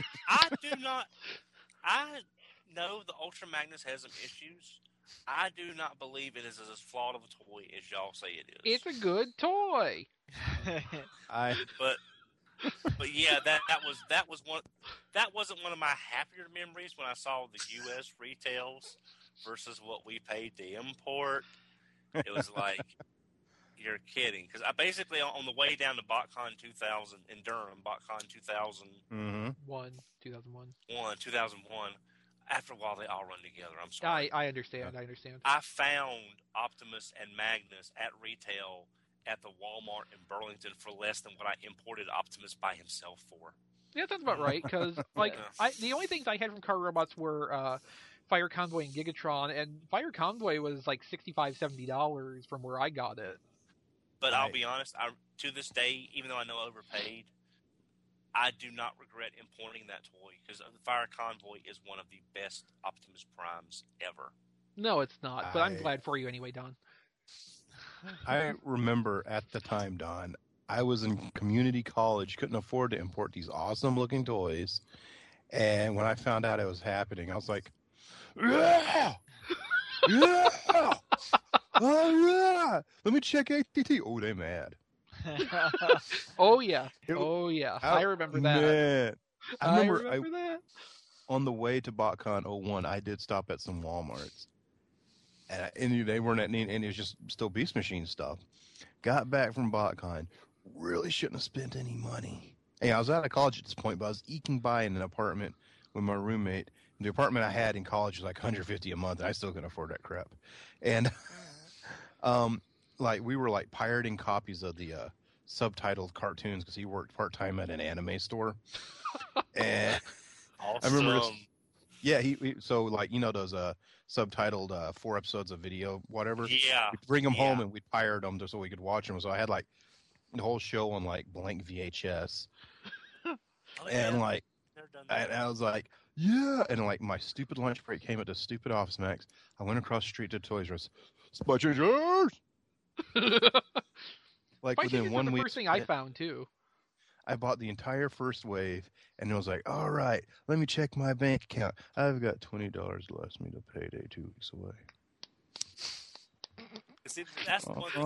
I know the Ultra Magnus has some issues. I do not believe it is as flawed of a toy as y'all say it is. It's a good toy. But yeah, that wasn't one of my happier memories when I saw the U.S. retails versus what we paid to import. It was like, you're kidding. Because I basically, on the way down to BotCon 2000 in Durham, BotCon 2001, after a while they all run together. I'm sorry. I understand. I found Optimus and Magnus at retail at the Walmart in Burlington for less than what I imported Optimus by himself for. Yeah, that's about right. Because the only things I had from Car Robots were Fire Convoy and Gigatron, and Fire Convoy was like $65, $70 from where I got it. But I'll be honest, to this day, even though I know I overpaid, I do not regret importing that toy because the Fire Convoy is one of the best Optimus Primes ever. No, it's not. But I'm glad for you anyway, Don. I remember at the time, Don, I was in community college, couldn't afford to import these awesome-looking toys, and when I found out it was happening, I was like, yeah! Yeah! Oh, yeah! Let me check ATT. Oh, they mad. Oh, yeah. I remember that. Man. I remember that. On the way to BotCon 01, I did stop at some Walmarts. And they weren't at any, and it was just still Beast Machine stuff. Got back from BotCon, really shouldn't have spent any money. Hey, I was out of college at this point, but I was eking by in an apartment with my roommate. The apartment I had in college was like $150 a month, and I still couldn't afford that crap. And we were like pirating copies of the subtitled cartoons because he worked part-time at an anime store. And awesome. I remember those subtitled 4 episodes of video, whatever. Yeah. We'd bring them home and we'd pirate them just so we could watch them. So I had like the whole show on like blank VHS. And like, and I was like, yeah. And like my stupid lunch break came at the stupid Office Max. I went across the street to Toys R Us. Spy Changers! Like within 1 week. The first thing I found too. I bought the entire first wave, and it was like, all right, let me check my bank account. I've got $20 left me to payday 2 weeks away. See, that's the one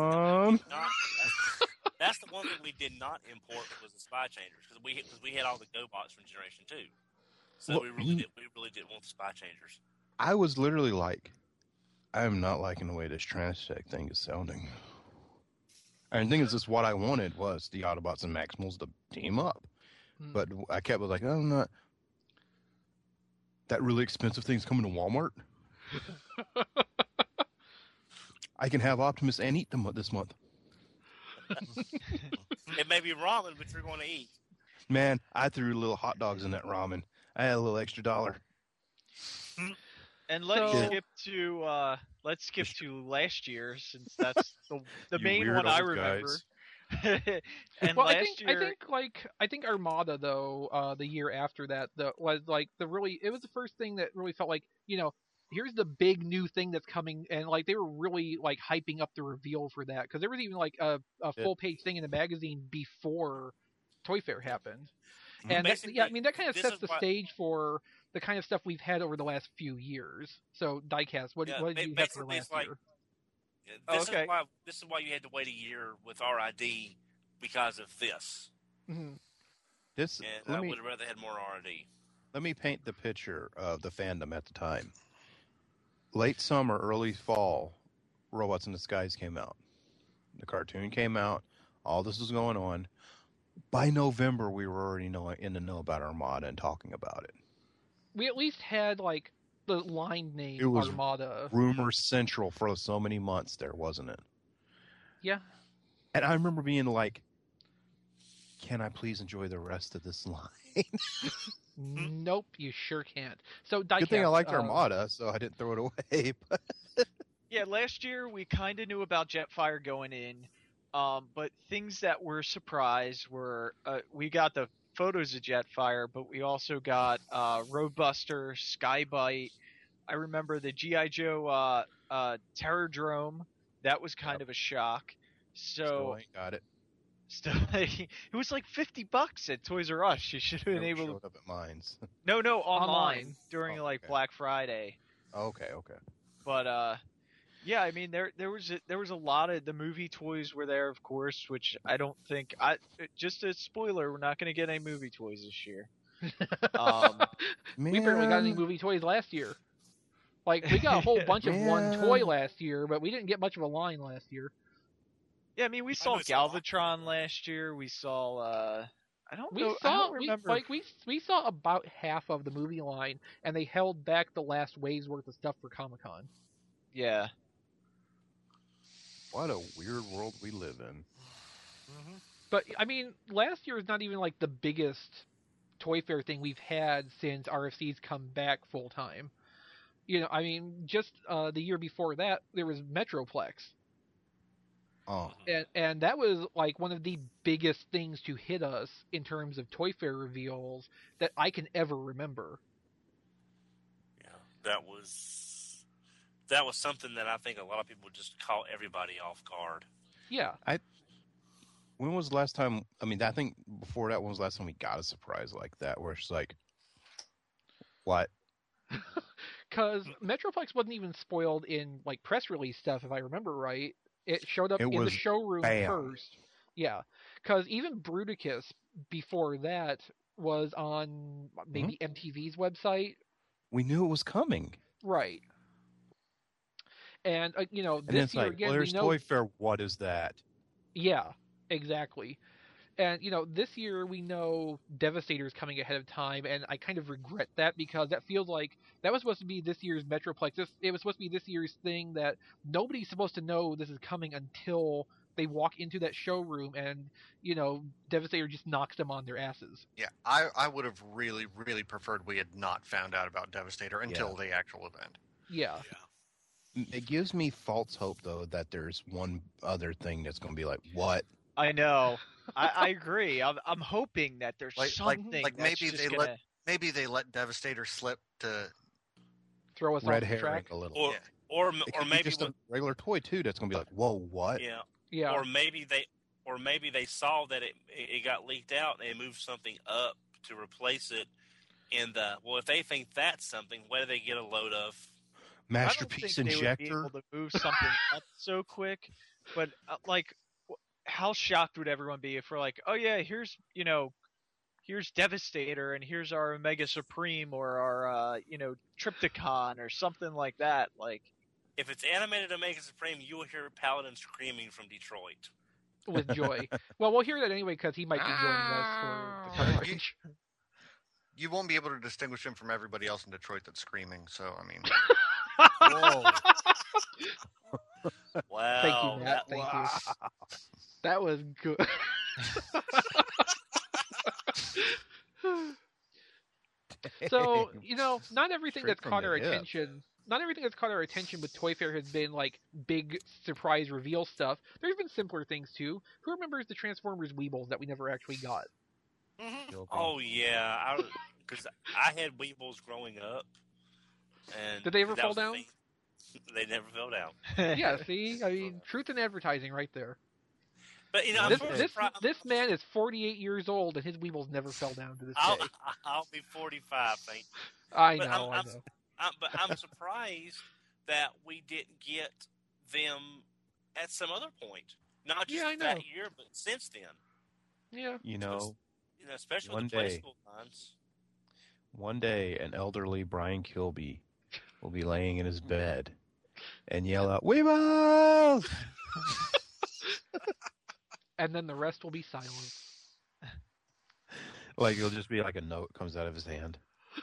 thing we did not import was the Spy Changers because we had all the GoBots from Generation 2. So we really didn't want the Spy Changers. I was literally like, I am not liking the way this Transtech thing is sounding. And the thing is, what I wanted was the Autobots and Maximals to team up. But I kept like, I'm not. That really expensive thing's coming to Walmart. I can have Optimus and eat them this month. It may be ramen, but you're going to eat. Man, I threw little hot dogs in that ramen. I had a little extra $1. And let's skip to last year, since that's the main one I remember. And well, I think Armada though, the year after that, was like it was the first thing that really felt like, here's the big new thing that's coming, and like they were really like hyping up the reveal for that, because there was even like a full page thing in the magazine before Toy Fair happened. And that kind of sets the stage for the kind of stuff we've had over the last few years. So, Diecast, what did you have for last year? This is why you had to wait a year with RID, because of this. Mm-hmm. I would have rather had more RID. Let me paint the picture of the fandom at the time. Late summer, early fall, Robots in Disguise came out. The cartoon came out. All this was going on. By November, we were already in the know about Armada and talking about it. We at least had like the line name it was Armada. Rumor Central for so many months there, wasn't it? Yeah. And I remember being like, can I please enjoy the rest of this line? Nope, you sure can't. So, Good thing I liked Armada, so I didn't throw it away. Yeah, last year we kind of knew about Jetfire going in, but things that were surprise were we got the photos of Jetfire, but we also got Roadbuster, Skybite. I remember the G.I. Joe Terrordrome. That was kind of a shock. So Still ain't got it. It was like $50 at Toys R Us. You should have been able to. Showed up at Mines. No, online during Black Friday. Okay. But yeah, I mean there was a lot of the movie toys were there, of course, which I don't think just a spoiler, we're not going to get any movie toys this year. We barely got any movie toys last year. Like we got a whole bunch of one toy last year, but we didn't get much of a line last year. Yeah, I mean, we saw Galvatron last year. We saw, I don't remember. We saw about half of the movie line, and they held back the last wave's worth of stuff for Comic-Con. Yeah. What a weird world we live in. Mm-hmm. But, I mean, last year is not even, like, the biggest Toy Fair thing we've had since RFC's come back full-time. I mean, just the year before that, there was Metroplex. Oh. And that was like one of the biggest things to hit us in terms of Toy Fair reveals that I can ever remember. Yeah, that was something that I think a lot of people just caught everybody off guard. Yeah. When was the last time? I mean, I think before that, when was the last time we got a surprise like that, where it's like, what? Because Metroplex wasn't even spoiled in like press release stuff, if I remember right. It showed up in the showroom first. Yeah. Because even Bruticus, before that, was on maybe MTV's website. We knew it was coming. Right. And, this year, again, there's Toy Fair, what is that? Yeah, exactly. And, this year we know Devastator's coming ahead of time, and I kind of regret that because that feels like that was supposed to be this year's Metroplex. It was supposed to be this year's thing that nobody's supposed to know this is coming until they walk into that showroom and, Devastator just knocks them on their asses. Yeah, I would have really, really preferred we had not found out about Devastator until the actual event. Yeah. It gives me false hope, though, that there's one other thing that's going to be like, what? I know. I agree. I'm hoping that there's something. Like maybe they let Devastator slip to throw us red off the track a little. Or maybe just a regular toy too. That's gonna be like, whoa, what? Yeah. Or maybe they saw that it got leaked out and they moved something up to replace it. And if they think that's something, where do they get a load of Masterpiece Injector? They would be able to move something up so quick, but how shocked would everyone be if we're like, oh yeah, here's Devastator and here's our Omega Supreme or our Trypticon or something like that. Like, if it's animated Omega Supreme, you will hear Paladin screaming from Detroit. with joy. Well, we'll hear that anyway because he might be joining us for the coverage. You won't be able to distinguish him from everybody else in Detroit that's screaming. So, I mean. Whoa. Wow. Thank you, Matt. Thank you. That was good. So, not everything that's caught our attention. Not everything that's caught our attention with Toy Fair has been like big surprise reveal stuff. There's been simpler things too. Who remembers the Transformers Weebles that we never actually got? Mm-hmm. Oh yeah, because I had Weebles growing up. And did they ever fall down? They never fell down. Yeah, see, I mean, truth in advertising right there. But this man is 48 years old and his Weebles never fell down to this day. I'll be 45, thank. I know. But I'm surprised that we didn't get them at some other point. Not just that year, but since then. Yeah. Especially with the play school lines. One day, an elderly Brian Kilby will be laying in his bed and yell out, "Weebles!" And then the rest will be silent. Like it'll just be like a note comes out of his hand.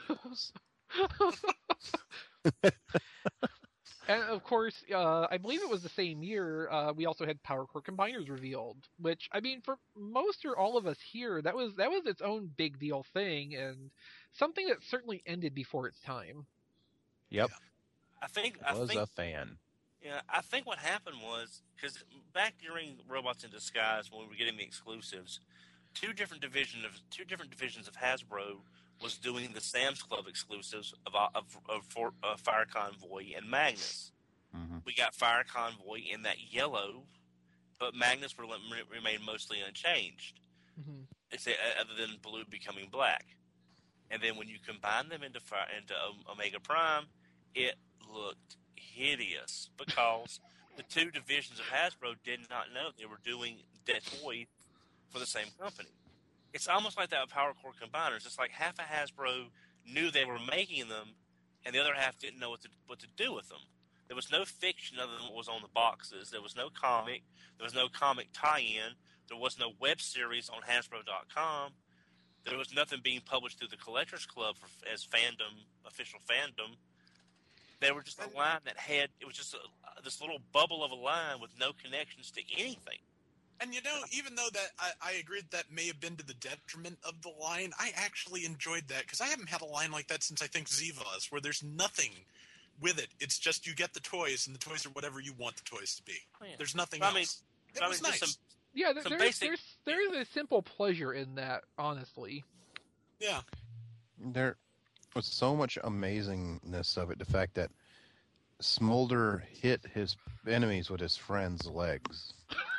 And of course, I believe it was the same year, we also had Power Core Combiners revealed, which, I mean, for most or all of us here, that was its own big deal thing, and something that certainly ended before its time. Yep. I think a fan. Yeah, I think what happened was, because back during Robots in Disguise, when we were getting the exclusives, two different divisions of Hasbro was doing the Sam's Club exclusives of Fire Convoy and Magnus. Mm-hmm. We got Fire Convoy in that yellow, but Magnus remained mostly unchanged, other than blue becoming black. And then when you combine them into Omega Prime, it looked hideous because the two divisions of Hasbro did not know they were doing that toy for the same company. It's almost like that with Power Core Combiners. It's like half of Hasbro knew they were making them, and the other half didn't know what to do with them. There was no fiction other than what was on the boxes. There was no comic. There was no comic tie-in. There was no web series on Hasbro.com. There was nothing being published through the Collectors Club as official fandom. They were just a line that it was just this little bubble of a line with no connections to anything. And even though that I agree that may have been to the detriment of the line, I actually enjoyed that because I haven't had a line like that since I think Zevas, where there's nothing with it. It's just you get the toys, and the toys are whatever you want the toys to be. Oh, yeah. There's nothing else. It was nice. There is a simple pleasure in that, honestly. Yeah. There was so much amazingness of it. The fact that Smolder hit his enemies with his friend's legs.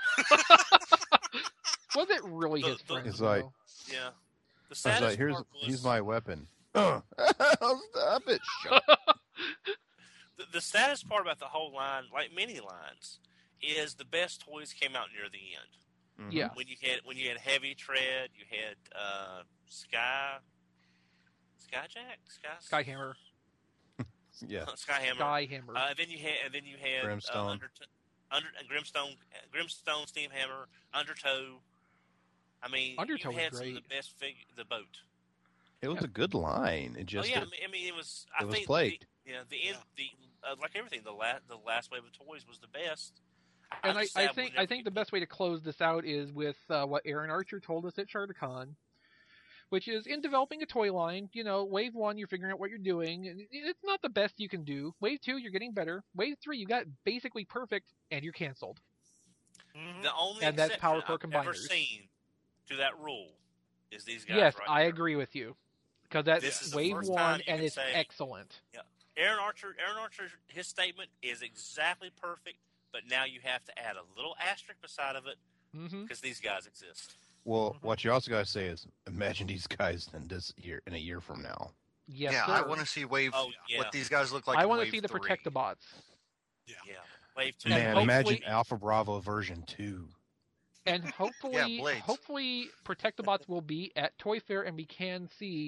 Was it really his friend? It's like, yeah. The saddest part here's my weapon. Stop it! Shut up. The saddest part about the whole line, like many lines, is the best toys came out near the end. Mm-hmm. Yeah. When you had Heavy Tread, you had Skyhammer. Yeah. Skyhammer. Then you had Grimstone. Grimstone, Steamhammer, Undertow. I mean, Undertow you had was some great. of the best the boat. It was a good line. It just. I mean, it was. I think plagued. Like everything, the last wave of toys was the best. And I think the best way to close this out is with what Aaron Archer told us at ShardaCon, which is in developing a toy line, wave 1, you're figuring out what you're doing. It's not the best you can do. Wave 2, you're getting better. Wave 3, you got basically perfect, and you're canceled. Mm-hmm. The only and that's Power Core I've Combiners. ever seen to that rule is these guys. Yes, right I here. agree with you. Because that's Wave 1, and it's excellent. Yeah, Aaron Archer, his statement is exactly perfect, but now you have to add a little asterisk beside of it because these guys exist. Well, what you also got to say is, imagine these guys in a year from now. Yes, yeah, sir. I want to see what these guys look like. I want to see the 3. Protectobots. Yeah. Wave 2. Man, imagine Alpha Bravo version 2. And hopefully Protectobots will be at Toy Fair, and we can see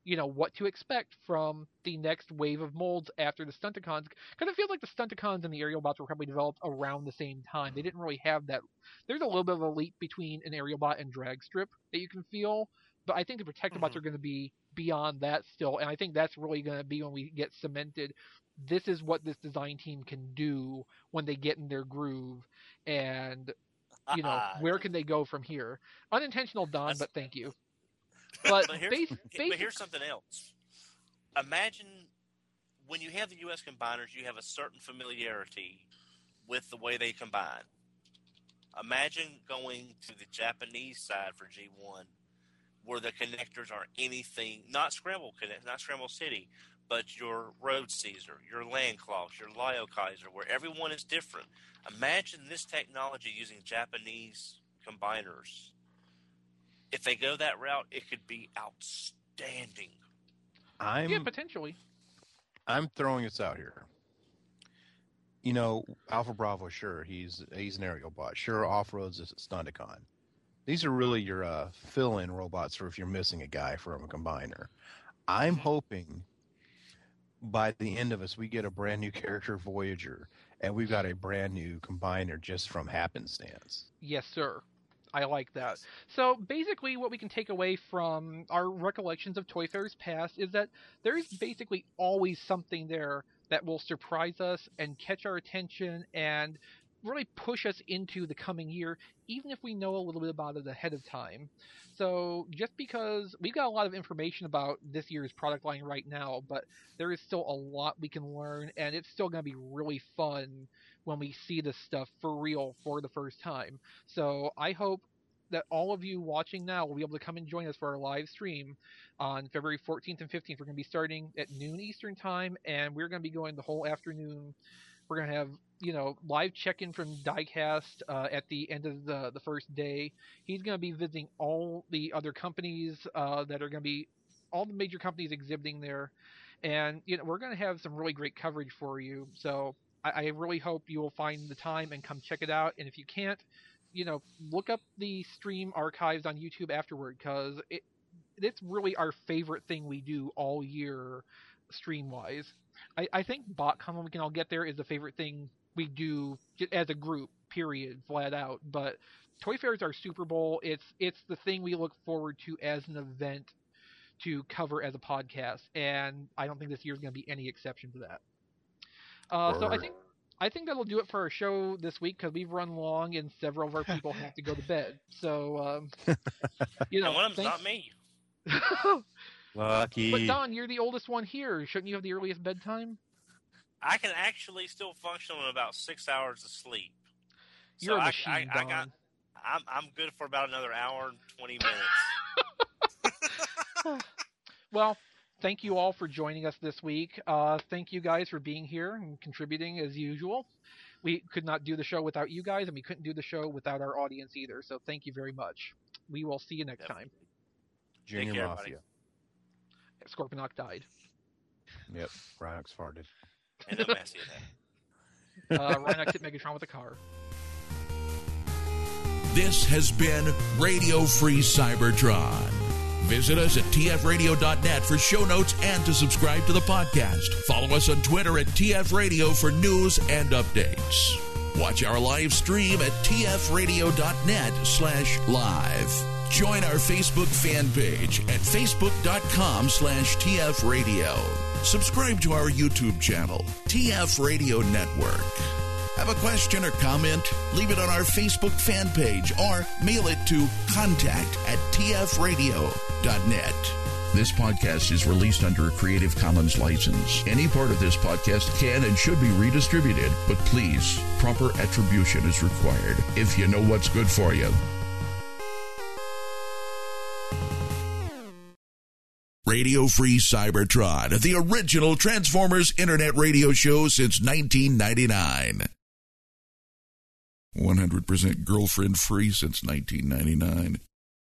what to expect from the next wave of molds after the Stunticons, because it feels like the Stunticons and the Aerial Bots were probably developed around the same time. They didn't really have that. There's a little bit of a leap between an Aerial Bot and Dragstrip that you can feel, but I think the Protectobots are going to be beyond that still, and I think that's really going to be when we get cemented. This is what this design team can do when they get in their groove, and where can they go from here? Unintentional, Don, but thank you. But here's something else. Imagine when you have the U.S. combiners, you have a certain familiarity with the way they combine. Imagine going to the Japanese side for G1, where the connectors are anything, not Scramble City, but your Road Caesar, your Landclaws, your Lio Kaiser, where everyone is different. Imagine this technology using Japanese combiners. If they go that route, it could be outstanding. Potentially. I'm throwing this out here. Alpha Bravo, sure, he's an Aerial Bot. Sure, Off-Road's a Stunticon. These are really your fill-in robots for if you're missing a guy from a combiner. I'm hoping by the end of us, we get a brand new character, Voyager, and we've got a brand new combiner just from happenstance. Yes, sir. I like that. So basically what we can take away from our recollections of Toy Fair's past is that there is basically always something there that will surprise us and catch our attention and really push us into the coming year, even if we know a little bit about it ahead of time. So just because we've got a lot of information about this year's product line right now, but there is still a lot we can learn, and it's still going to be really fun when we see this stuff for real for the first time. So I hope that all of you watching now will be able to come and join us for our live stream on February 14th and 15th. We're going to be starting at noon Eastern time, and we're going to be going the whole afternoon. We're going to have, live check-in from Diecast at the end of the first day. He's going to be visiting all the other companies that are going to be, all the major companies exhibiting there. And, we're going to have some really great coverage for you. So I really hope you will find the time and come check it out. And if you can't, look up the stream archives on YouTube afterward, because it's really our favorite thing we do all year stream-wise. I think BotCon, when we can all get there, is the favorite thing we do as a group, period, flat out. But Toy Fair is our Super Bowl. It's the thing we look forward to as an event to cover as a podcast, and I don't think this year is going to be any exception to that. So I think that'll do it for our show this week, because we've run long and several of our people have to go to bed. So, and one of them's not me. Lucky. But Don, you're the oldest one here. Shouldn't you have the earliest bedtime? I can actually still function on about 6 hours of sleep. You're a machine, Don. I'm good for about another hour and 20 minutes. Well, thank you all for joining us this week. Thank you guys for being here and contributing as usual. We could not do the show without you guys, and we couldn't do the show without our audience either. So thank you very much. We will see you next time. Junior Mafia. Scorponok died. Yep, Rhinox farted. And no Massey Rhinox hit Megatron with a car. This has been Radio Free Cybertron. Visit us at tfradio.net for show notes and to subscribe to the podcast. Follow us on Twitter at tfradio for news and updates. Watch our live stream at tfradio.net/live. Join our Facebook fan page at facebook.com/tfradio. Subscribe to our YouTube channel, TF Radio Network. Have a question or comment? Leave it on our Facebook fan page or mail it to contact@tfradio.net. This podcast is released under a Creative Commons license. Any part of this podcast can and should be redistributed, but please, proper attribution is required if you know what's good for you. Radio Free Cybertron, the original Transformers Internet radio show since 1999. 100% girlfriend free since 1999.